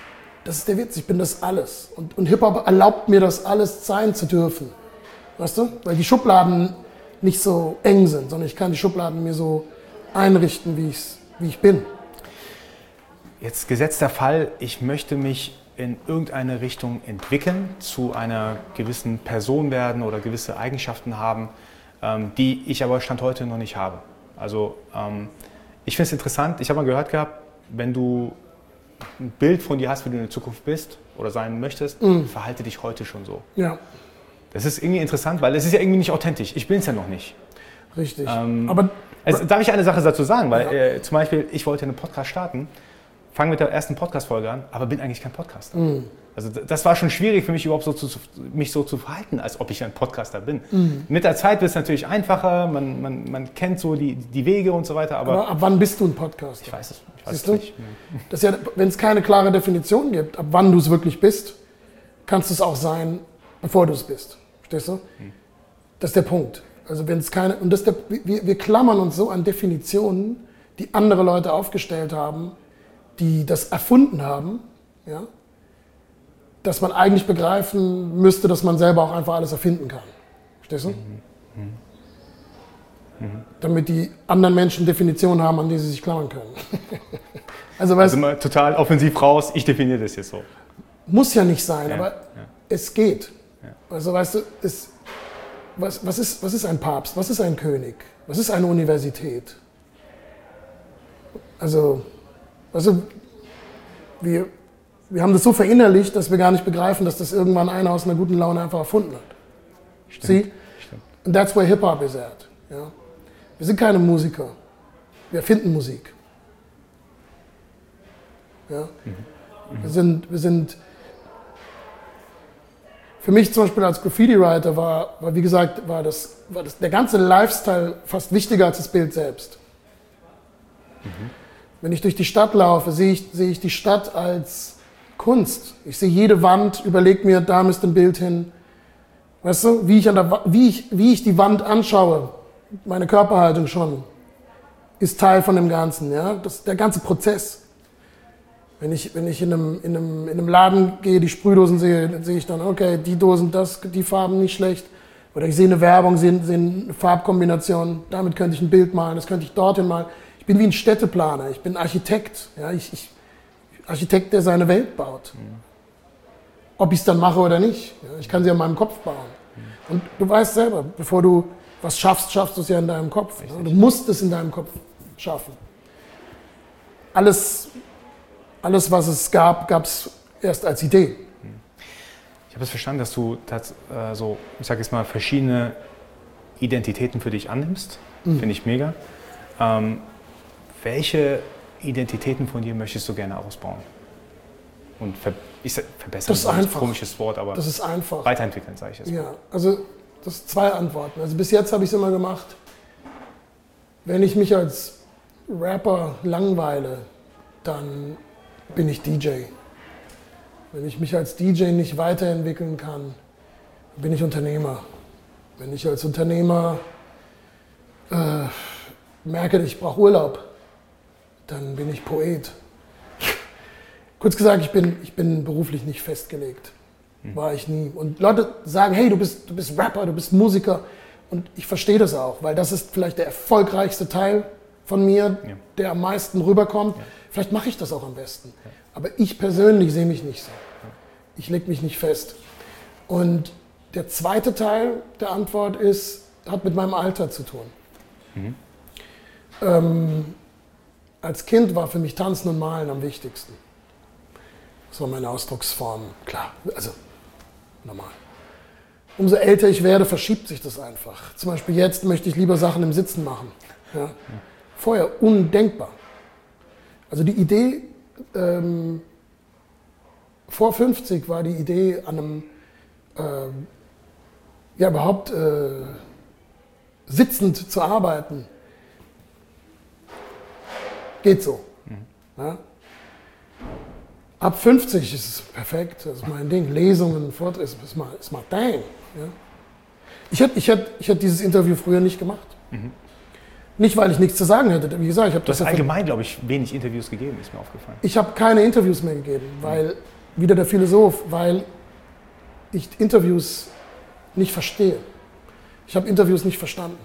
Das ist der Witz, ich bin das alles. Und, und Hip-Hop erlaubt mir, das alles sein zu dürfen. Weißt du? Weil die Schubladen nicht so eng sind, sondern ich kann die Schubladen mir so einrichten, wie, ich's, wie ich bin. Jetzt gesetzter Fall, ich möchte mich in irgendeine Richtung entwickeln, zu einer gewissen Person werden oder gewisse Eigenschaften haben, ähm, die ich aber Stand heute noch nicht habe. Also ähm, ich finde es interessant, ich habe mal gehört gehabt, wenn du ein Bild von dir hast, wie du in der Zukunft bist oder sein möchtest, mm. verhalte dich heute schon so. Ja. Das ist irgendwie interessant, weil es ist ja irgendwie nicht authentisch. Ich bin es ja noch nicht. Richtig. Ähm, aber also, darf ich eine Sache dazu sagen? Weil ja. äh, zum Beispiel, ich wollte einen Podcast starten, fange mit der ersten Podcast-Folge an, aber bin eigentlich kein Podcaster. Mm. Also das war schon schwierig für mich überhaupt so zu, mich so zu verhalten, als ob ich ein Podcaster bin. Mm. Mit der Zeit wird es natürlich einfacher, man, man, man kennt so die, die Wege und so weiter. Aber, aber ab wann bist du ein Podcaster? Ich weiß es, ich weiß Siehst es nicht. Das ist ja, wenn es keine klare Definition gibt, ab wann du es wirklich bist, kannst du es auch sein, bevor du es bist. Verstehst du? Mm. Das ist der Punkt. Also wenn es keine, und das der, wir, wir klammern uns so an Definitionen, die andere Leute aufgestellt haben, die das erfunden haben, ja, dass man eigentlich begreifen müsste, dass man selber auch einfach alles erfinden kann. Verstehst du? Mhm. Mhm. Damit die anderen Menschen Definitionen haben, an die sie sich klammern können. also, weißt, also mal total offensiv raus, ich definiere das jetzt so. Muss ja nicht sein, ja, aber ja. es geht. Ja. Also weißt du, es, was, was, ist, was ist ein Papst? Was ist ein König? Was ist eine Universität? Also, also wir, wir haben das so verinnerlicht, dass wir gar nicht begreifen, dass das irgendwann einer aus einer guten Laune einfach erfunden hat. Stimmt. See? Stimmt. And that's where Hip-Hop is at. Ja? Wir sind keine Musiker. Wir erfinden Musik. Ja? Mhm. Mhm. Wir sind, wir sind für mich zum Beispiel als Graffiti-Writer war, war, wie gesagt, war, das, war das, der ganze Lifestyle fast wichtiger als das Bild selbst. Mhm. Wenn ich durch die Stadt laufe, sehe ich, sehe ich die Stadt als Kunst. Ich sehe jede Wand, überlege mir, da müsste ein Bild hin. Weißt du, wie ich, an der, wie, ich, wie ich die Wand anschaue, meine Körperhaltung schon, ist Teil von dem Ganzen. Ja? Das, der ganze Prozess. Wenn ich, wenn ich in, einem, in, einem, in einem Laden gehe, die Sprühdosen sehe, dann sehe ich dann, okay, die Dosen, das, die Farben nicht schlecht. Oder ich sehe eine Werbung, sehe, sehe eine Farbkombination, damit könnte ich ein Bild malen, das könnte ich dorthin malen. Ich bin wie ein Städteplaner, ich bin Architekt. Ja, ich, ich, Architekt, der seine Welt baut. Mhm. Ob ich es dann mache oder nicht. Ja, ich kann sie an meinem Kopf bauen. Mhm. Und du weißt selber, bevor du was schaffst, schaffst du es ja in deinem Kopf. Ja, du musst es in deinem Kopf schaffen. Alles, alles was es gab, gab es erst als Idee. Ich habe es verstanden, dass du das, äh, so, ich sage jetzt mal, verschiedene Identitäten für dich annimmst. Mhm. Finde ich mega. Ähm, welche Identitäten von dir möchtest du gerne ausbauen? Und ver ich sag, verbessern das ist ein komisches Wort, aber das ist einfach. Weiterentwickeln, sage ich jetzt. Ja, also das sind zwei Antworten. Also bis jetzt habe ich es immer gemacht, wenn ich mich als Rapper langweile, dann bin ich D J. Wenn ich mich als D J nicht weiterentwickeln kann, bin ich Unternehmer. Wenn ich als Unternehmer äh, merke, ich brauche Urlaub, dann bin ich Poet. Kurz gesagt, ich bin, ich bin beruflich nicht festgelegt. War ich nie. Und Leute sagen, hey, du bist, du bist Rapper, du bist Musiker. Und ich verstehe das auch, weil das ist vielleicht der erfolgreichste Teil von mir, ja. der am meisten rüberkommt. Ja. Vielleicht mache ich das auch am besten. Ja. Aber ich persönlich sehe mich nicht so. Ich lege mich nicht fest. Und der zweite Teil der Antwort ist, hat mit meinem Alter zu tun. Mhm. Ähm, als Kind war für mich Tanzen und Malen am wichtigsten. Das war meine Ausdrucksform. Klar, also normal. Umso älter ich werde, verschiebt sich das einfach. Zum Beispiel jetzt möchte ich lieber Sachen im Sitzen machen. Ja? Ja. Vorher undenkbar. Also die Idee, ähm, vor fünfzig war die Idee an einem, äh, ja überhaupt äh, sitzend zu arbeiten. Geht so. Mhm. Ja? Ab fünfzig ist es perfekt, das ist mein Ding. Lesungen, Vorträge, ist mal, ist mal dang. Ja? Ich hätte ich hätt, ich hätt dieses Interview früher nicht gemacht. Mhm. Nicht, weil ich nichts zu sagen hätte. Wie gesagt, ich habe das. Du hast allgemein, glaube ich, wenig Interviews gegeben, ist mir aufgefallen. Ich habe keine Interviews mehr gegeben, weil wieder der Philosoph, weil ich Interviews nicht verstehe. Ich habe Interviews nicht verstanden.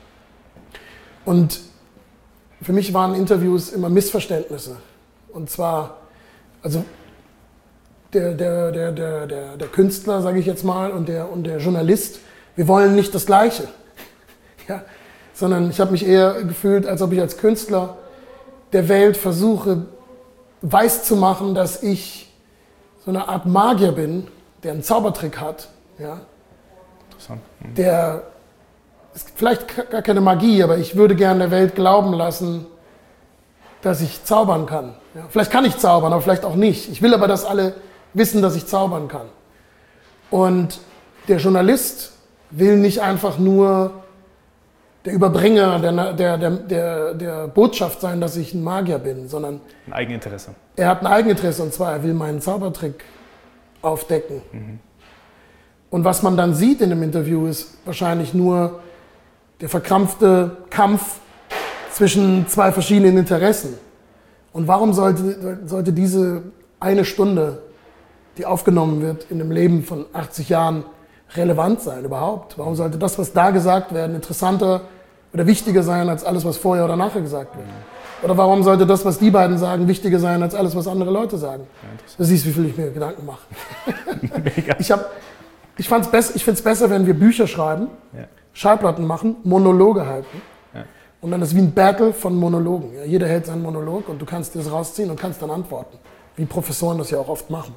Und für mich waren Interviews immer Missverständnisse. Und zwar, also der, der, der, der, der, der Künstler, sage ich jetzt mal, und der, und der Journalist, wir wollen nicht das Gleiche. Ja? Sondern ich habe mich eher gefühlt, als ob ich als Künstler der Welt versuche, weiß zu machen, dass ich so eine Art Magier bin, der einen Zaubertrick hat. Ja? Interessant. Mhm. Der ist vielleicht gar keine Magie, aber ich würde gerne der Welt glauben lassen, dass ich zaubern kann. Ja, vielleicht kann ich zaubern, aber vielleicht auch nicht. Ich will aber, dass alle wissen, dass ich zaubern kann. Und der Journalist will nicht einfach nur der Überbringer der, der, der, der, der Botschaft sein, dass ich ein Magier bin, sondern ein Eigeninteresse. Er hat ein Eigeninteresse, und zwar, er will meinen Zaubertrick aufdecken. Mhm. Und was man dann sieht in dem Interview, ist wahrscheinlich nur der verkrampfte Kampf zwischen zwei verschiedenen Interessen. Und warum sollte, sollte diese eine Stunde, die aufgenommen wird in dem Leben von achtzig Jahren, relevant sein überhaupt? Warum sollte das, was da gesagt wird, interessanter oder wichtiger sein als alles, was vorher oder nachher gesagt wird? Oder warum sollte das, was die beiden sagen, wichtiger sein als alles, was andere Leute sagen? Ja, du siehst, wie viel ich mir Gedanken mache. Mega. Ich, hab, ich, fand's bess, ich finde es besser, wenn wir Bücher schreiben, ja. Schallplatten machen, Monologe halten. Ja. Und dann ist es wie ein Battle von Monologen. Ja, jeder hält seinen Monolog und du kannst das rausziehen und kannst dann antworten. Wie Professoren das ja auch oft machen.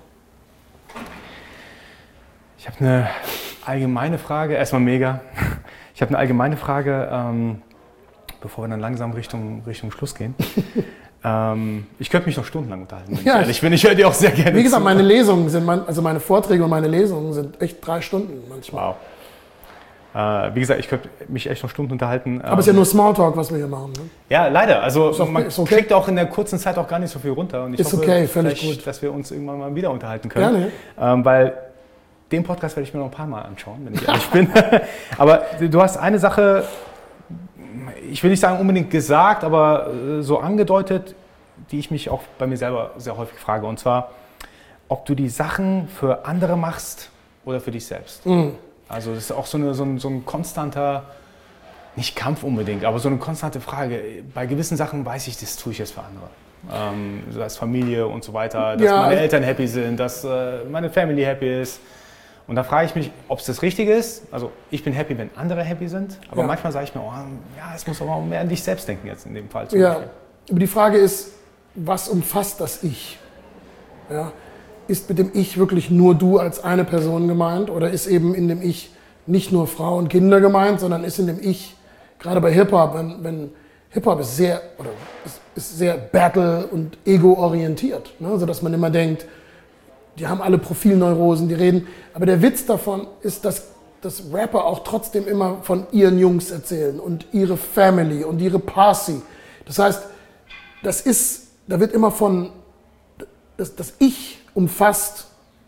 Ich habe eine allgemeine Frage, erstmal mega. Ich habe eine allgemeine Frage, ähm, bevor wir dann langsam Richtung, Richtung Schluss gehen. ähm, ich könnte mich noch stundenlang unterhalten, wenn ja, ich ehrlich bin. Ich höre dir auch sehr gerne Wie gesagt, zu. meine Lesungen sind, also meine Vorträge und meine Lesungen sind echt drei Stunden manchmal. Wow. Äh, wie gesagt, ich könnte mich echt noch Stunden unterhalten. Aber es ähm, ist ja nur Smalltalk, was wir hier machen. Ne? Ja, leider. Also auch, man okay. kriegt auch in der kurzen Zeit auch gar nicht so viel runter. Und ich ist hoffe, okay, völlig gut. dass wir uns irgendwann mal wieder unterhalten können. Gerne. Ähm, weil den Podcast werde ich mir noch ein paar Mal anschauen, wenn ich ehrlich bin. Aber du hast eine Sache, ich will nicht sagen unbedingt gesagt, aber so angedeutet, die ich mich auch bei mir selber sehr häufig frage. Und zwar, ob du die Sachen für andere machst oder für dich selbst. Mhm. Also das ist auch so, eine, so, ein, so ein konstanter, nicht Kampf unbedingt, aber so eine konstante Frage. Bei gewissen Sachen weiß ich, das tue ich jetzt für andere. Ähm, so als Familie und so weiter, dass ja, meine Eltern happy sind, dass äh, meine Family happy ist. Und da frage ich mich, ob es das Richtige ist. Also ich bin happy, wenn andere happy sind, aber ja. manchmal sage ich mir, oh, ja, es muss aber mehr an dich selbst denken jetzt in dem Fall. Zum ja, Beispiel. Aber die Frage ist, was umfasst das Ich? Ja. Ist mit dem Ich wirklich nur du als eine Person gemeint oder ist eben in dem Ich nicht nur Frau und Kinder gemeint, sondern ist in dem Ich, gerade bei Hip-Hop, wenn, wenn Hip-Hop ist sehr, oder ist, ist sehr Battle- und Ego-orientiert, ne? Sodass man immer denkt, die haben alle Profilneurosen, die reden, aber der Witz davon ist, dass, dass Rapper auch trotzdem immer von ihren Jungs erzählen und ihre Family und ihre Posse. Das heißt, das ist, da wird immer von, das, das Ich umfasst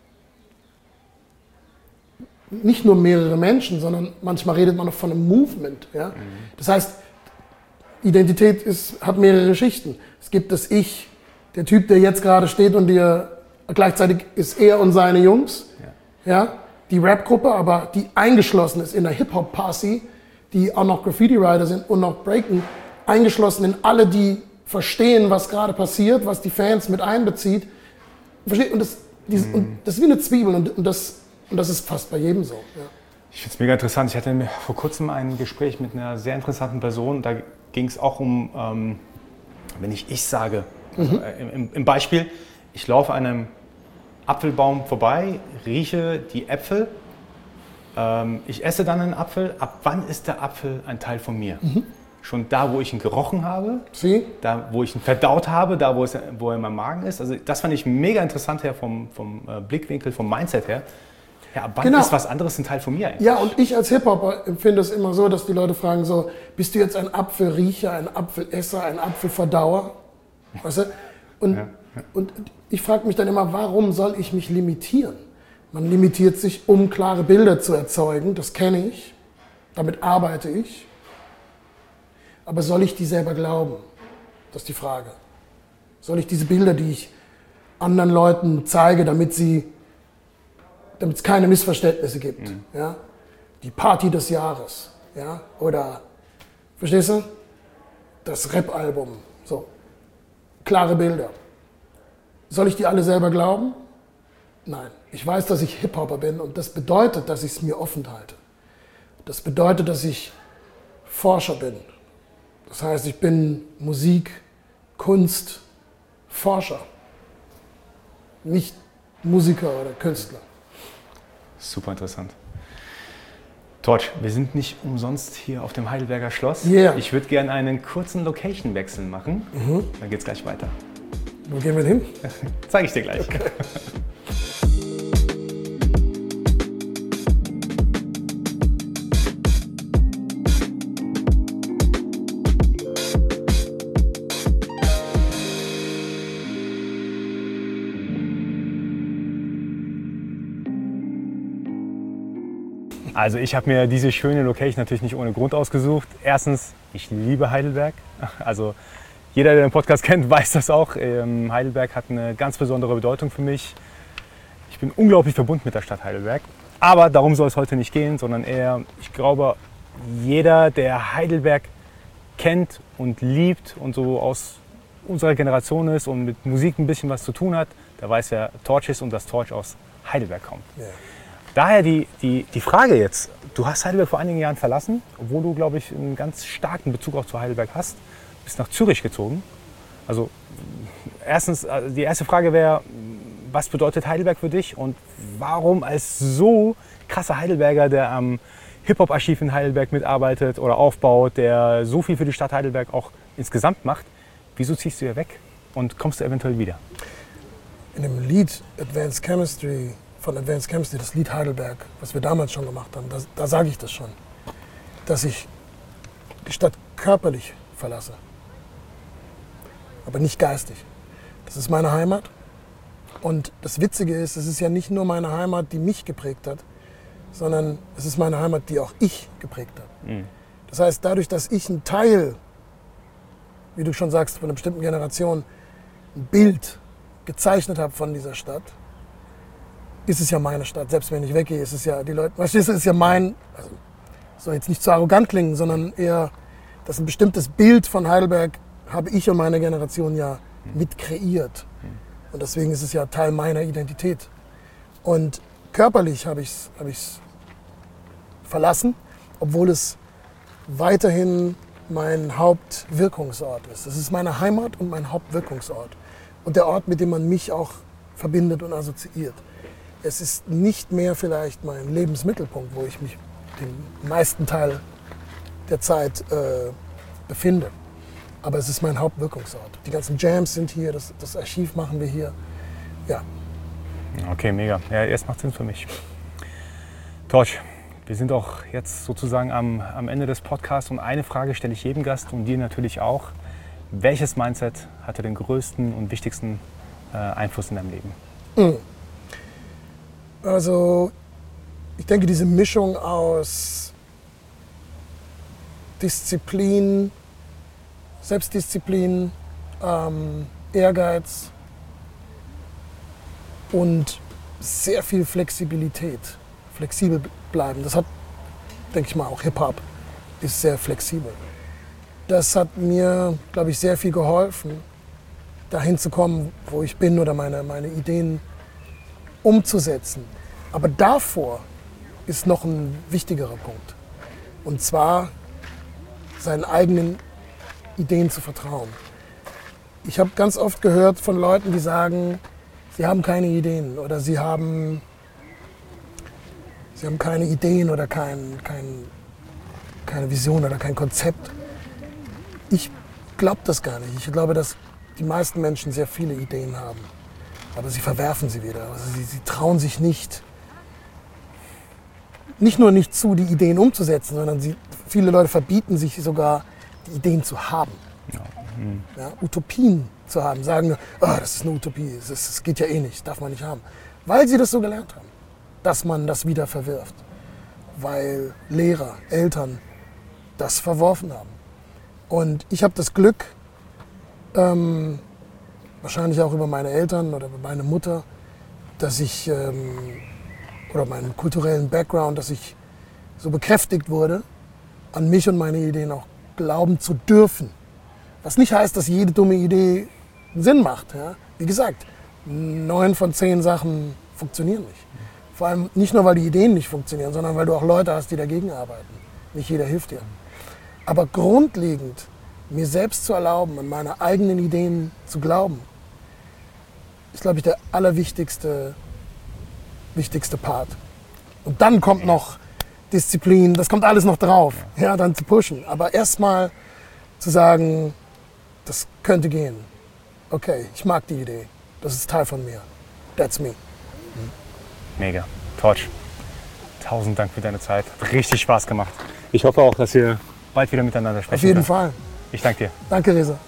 nicht nur mehrere Menschen, sondern manchmal redet man auch von einem Movement. Ja? Mhm. Das heißt, Identität ist, hat mehrere Schichten. Es gibt das Ich, der Typ, der jetzt gerade steht und dir gleichzeitig ist er und seine Jungs, ja. Ja? Die Rap-Gruppe, aber die eingeschlossen ist in der Hip-Hop-Posse, die auch noch Graffiti-Writer sind und noch breaken, eingeschlossen in alle, die verstehen, was gerade passiert, was die Fans mit einbezieht. Und das, dieses, mm. und das ist wie eine Zwiebel und, und, das, und das ist fast bei jedem so. Ja. Ich finde es mega interessant. Ich hatte vor kurzem ein Gespräch mit einer sehr interessanten Person. Da ging es auch um, ähm, wenn ich ich sage, also, mhm. äh, im, im Beispiel, ich laufe an einem Apfelbaum vorbei, rieche die Äpfel, ähm, ich esse dann einen Apfel. Ab wann ist der Apfel ein Teil von mir? Mhm. Schon da, wo ich ihn gerochen habe, Sie? da, wo ich ihn verdaut habe, da, wo, es, wo er in meinem Magen ist. Also das fand ich mega interessant her vom, vom äh, Blickwinkel, vom Mindset her. Ja, ab wann genau. ist was anderes ein Teil von mir eigentlich? Ja, und ich als Hip-Hopper empfinde es immer so, dass die Leute fragen so, bist du jetzt ein Apfelriecher, ein Apfelesser, ein Apfelverdauer? Weißt du? Und, ja, ja. und ich frage mich dann immer, warum soll ich mich limitieren? Man limitiert sich, um klare Bilder zu erzeugen, das kenne ich, damit arbeite ich. Aber soll ich die selber glauben? Das ist die Frage. Soll ich diese Bilder, die ich anderen Leuten zeige, damit sie, damit es keine Missverständnisse gibt. Mhm. Ja? Die Party des Jahres, ja? Oder, verstehst du? Das Rap-Album, so, klare Bilder. Soll ich die alle selber glauben? Nein. Ich weiß, dass ich Hip-Hopper bin und das bedeutet, dass ich es mir offen halte. Das bedeutet, dass ich Forscher bin. Das heißt, ich bin Musik, Kunst, Forscher. Nicht Musiker oder Künstler. Super interessant. Torch, wir sind nicht umsonst hier auf dem Heidelberger Schloss. Yeah. Ich würde gerne einen kurzen Location-Wechsel machen. Mhm. Dann geht's gleich weiter. Wo gehen wir hin? Zeige ich dir gleich. Okay. Also ich habe mir diese schöne Location natürlich nicht ohne Grund ausgesucht. Erstens, ich liebe Heidelberg. Also jeder, der den Podcast kennt, weiß das auch. Ähm, Heidelberg hat eine ganz besondere Bedeutung für mich. Ich bin unglaublich verbunden mit der Stadt Heidelberg. Aber darum soll es heute nicht gehen, sondern eher, ich glaube, jeder, der Heidelberg kennt und liebt und so aus unserer Generation ist und mit Musik ein bisschen was zu tun hat, der weiß, wer Torch ist und dass Torch aus Heidelberg kommt. Yeah. Daher die, die, die Frage jetzt, du hast Heidelberg vor einigen Jahren verlassen, obwohl du, glaube ich, einen ganz starken Bezug auch zu Heidelberg hast, bist nach Zürich gezogen. Also erstens, die erste Frage wäre, was bedeutet Heidelberg für dich und warum als so krasser Heidelberger, der am Hip-Hop-Archiv in Heidelberg mitarbeitet oder aufbaut, der so viel für die Stadt Heidelberg auch insgesamt macht, wieso ziehst du hier weg und kommst du eventuell wieder? In dem Lied Advanced Chemistry von Advanced Chemistry, das Lied Heidelberg, was wir damals schon gemacht haben, da, da sage ich das schon, dass ich die Stadt körperlich verlasse, aber nicht geistig. Das ist meine Heimat und das Witzige ist, es ist ja nicht nur meine Heimat, die mich geprägt hat, sondern es ist meine Heimat, die auch ich geprägt hat. Mhm. Das heißt, dadurch, dass ich ein Teil, wie du schon sagst, von einer bestimmten Generation ein Bild gezeichnet habe von dieser Stadt, ist es ja meine Stadt. Selbst wenn ich weggehe, ist es ja die Leute, weißt du, es ist ja mein, also soll jetzt nicht zu arrogant klingen, sondern eher, dass ein bestimmtes Bild von Heidelberg habe ich und meine Generation ja mit kreiert. Und deswegen ist es ja Teil meiner Identität. Und körperlich habe ich es hab ich's verlassen, obwohl es weiterhin mein Hauptwirkungsort ist. Es ist meine Heimat und mein Hauptwirkungsort. Und der Ort, mit dem man mich auch verbindet und assoziiert. Es ist nicht mehr vielleicht mein Lebensmittelpunkt, wo ich mich den meisten Teil der Zeit äh, befinde. Aber es ist mein Hauptwirkungsort. Die ganzen Jams sind hier, das, das Archiv machen wir hier. Ja. Okay, mega. Ja, erst macht Sinn für mich. Torch, wir sind auch jetzt sozusagen am, am Ende des Podcasts und eine Frage stelle ich jedem Gast und dir natürlich auch. Welches Mindset hatte den größten und wichtigsten äh, Einfluss in deinem Leben? Mhm. Also, ich denke, diese Mischung aus Disziplin, Selbstdisziplin, ähm, Ehrgeiz und sehr viel Flexibilität, flexibel bleiben. Das hat, denke ich mal, auch Hip-Hop ist sehr flexibel. Das hat mir, glaube ich, sehr viel geholfen, dahin zu kommen, wo ich bin oder meine, meine Ideen umzusetzen. Aber davor ist noch ein wichtigerer Punkt. Und zwar seinen eigenen Ideen zu vertrauen. Ich habe ganz oft gehört von Leuten, die sagen, sie haben keine Ideen oder sie haben, sie haben keine Ideen oder kein, kein, keine Vision oder kein Konzept. Ich glaube das gar nicht. Ich glaube, dass die meisten Menschen sehr viele Ideen haben. Aber sie verwerfen sie wieder. Also sie, sie trauen sich nicht, nicht nur nicht zu, die Ideen umzusetzen, sondern sie, viele Leute verbieten sich sogar, die Ideen zu haben. Ja. Mhm. Ja, Utopien zu haben. Sagen nur, oh, das ist eine Utopie, das, ist, das geht ja eh nicht, darf man nicht haben. Weil sie das so gelernt haben, dass man das wieder verwirft. Weil Lehrer, Eltern das verworfen haben. Und ich habe das Glück, ähm, wahrscheinlich auch über meine Eltern oder über meine Mutter, dass ich, ähm, oder meinen kulturellen Background, dass ich so bekräftigt wurde, an mich und meine Ideen auch glauben zu dürfen. Was nicht heißt, dass jede dumme Idee Sinn macht. Ja? Wie gesagt, neun von zehn Sachen funktionieren nicht. Vor allem nicht nur, weil die Ideen nicht funktionieren, sondern weil du auch Leute hast, die dagegen arbeiten. Nicht jeder hilft dir. Aber grundlegend, mir selbst zu erlauben, an meine eigenen Ideen zu glauben, ist, glaube ich, der allerwichtigste wichtigste Part. Und dann kommt noch Disziplin, das kommt alles noch drauf, ja, dann zu pushen. Aber erstmal zu sagen, das könnte gehen. Okay, ich mag die Idee. Das ist Teil von mir. That's me. Mega. Torch. Tausend Dank für deine Zeit. Hat richtig Spaß gemacht. Ich hoffe auch, dass wir bald wieder miteinander sprechen Auf jeden können. Fall. Ich danke dir. Danke, Reza.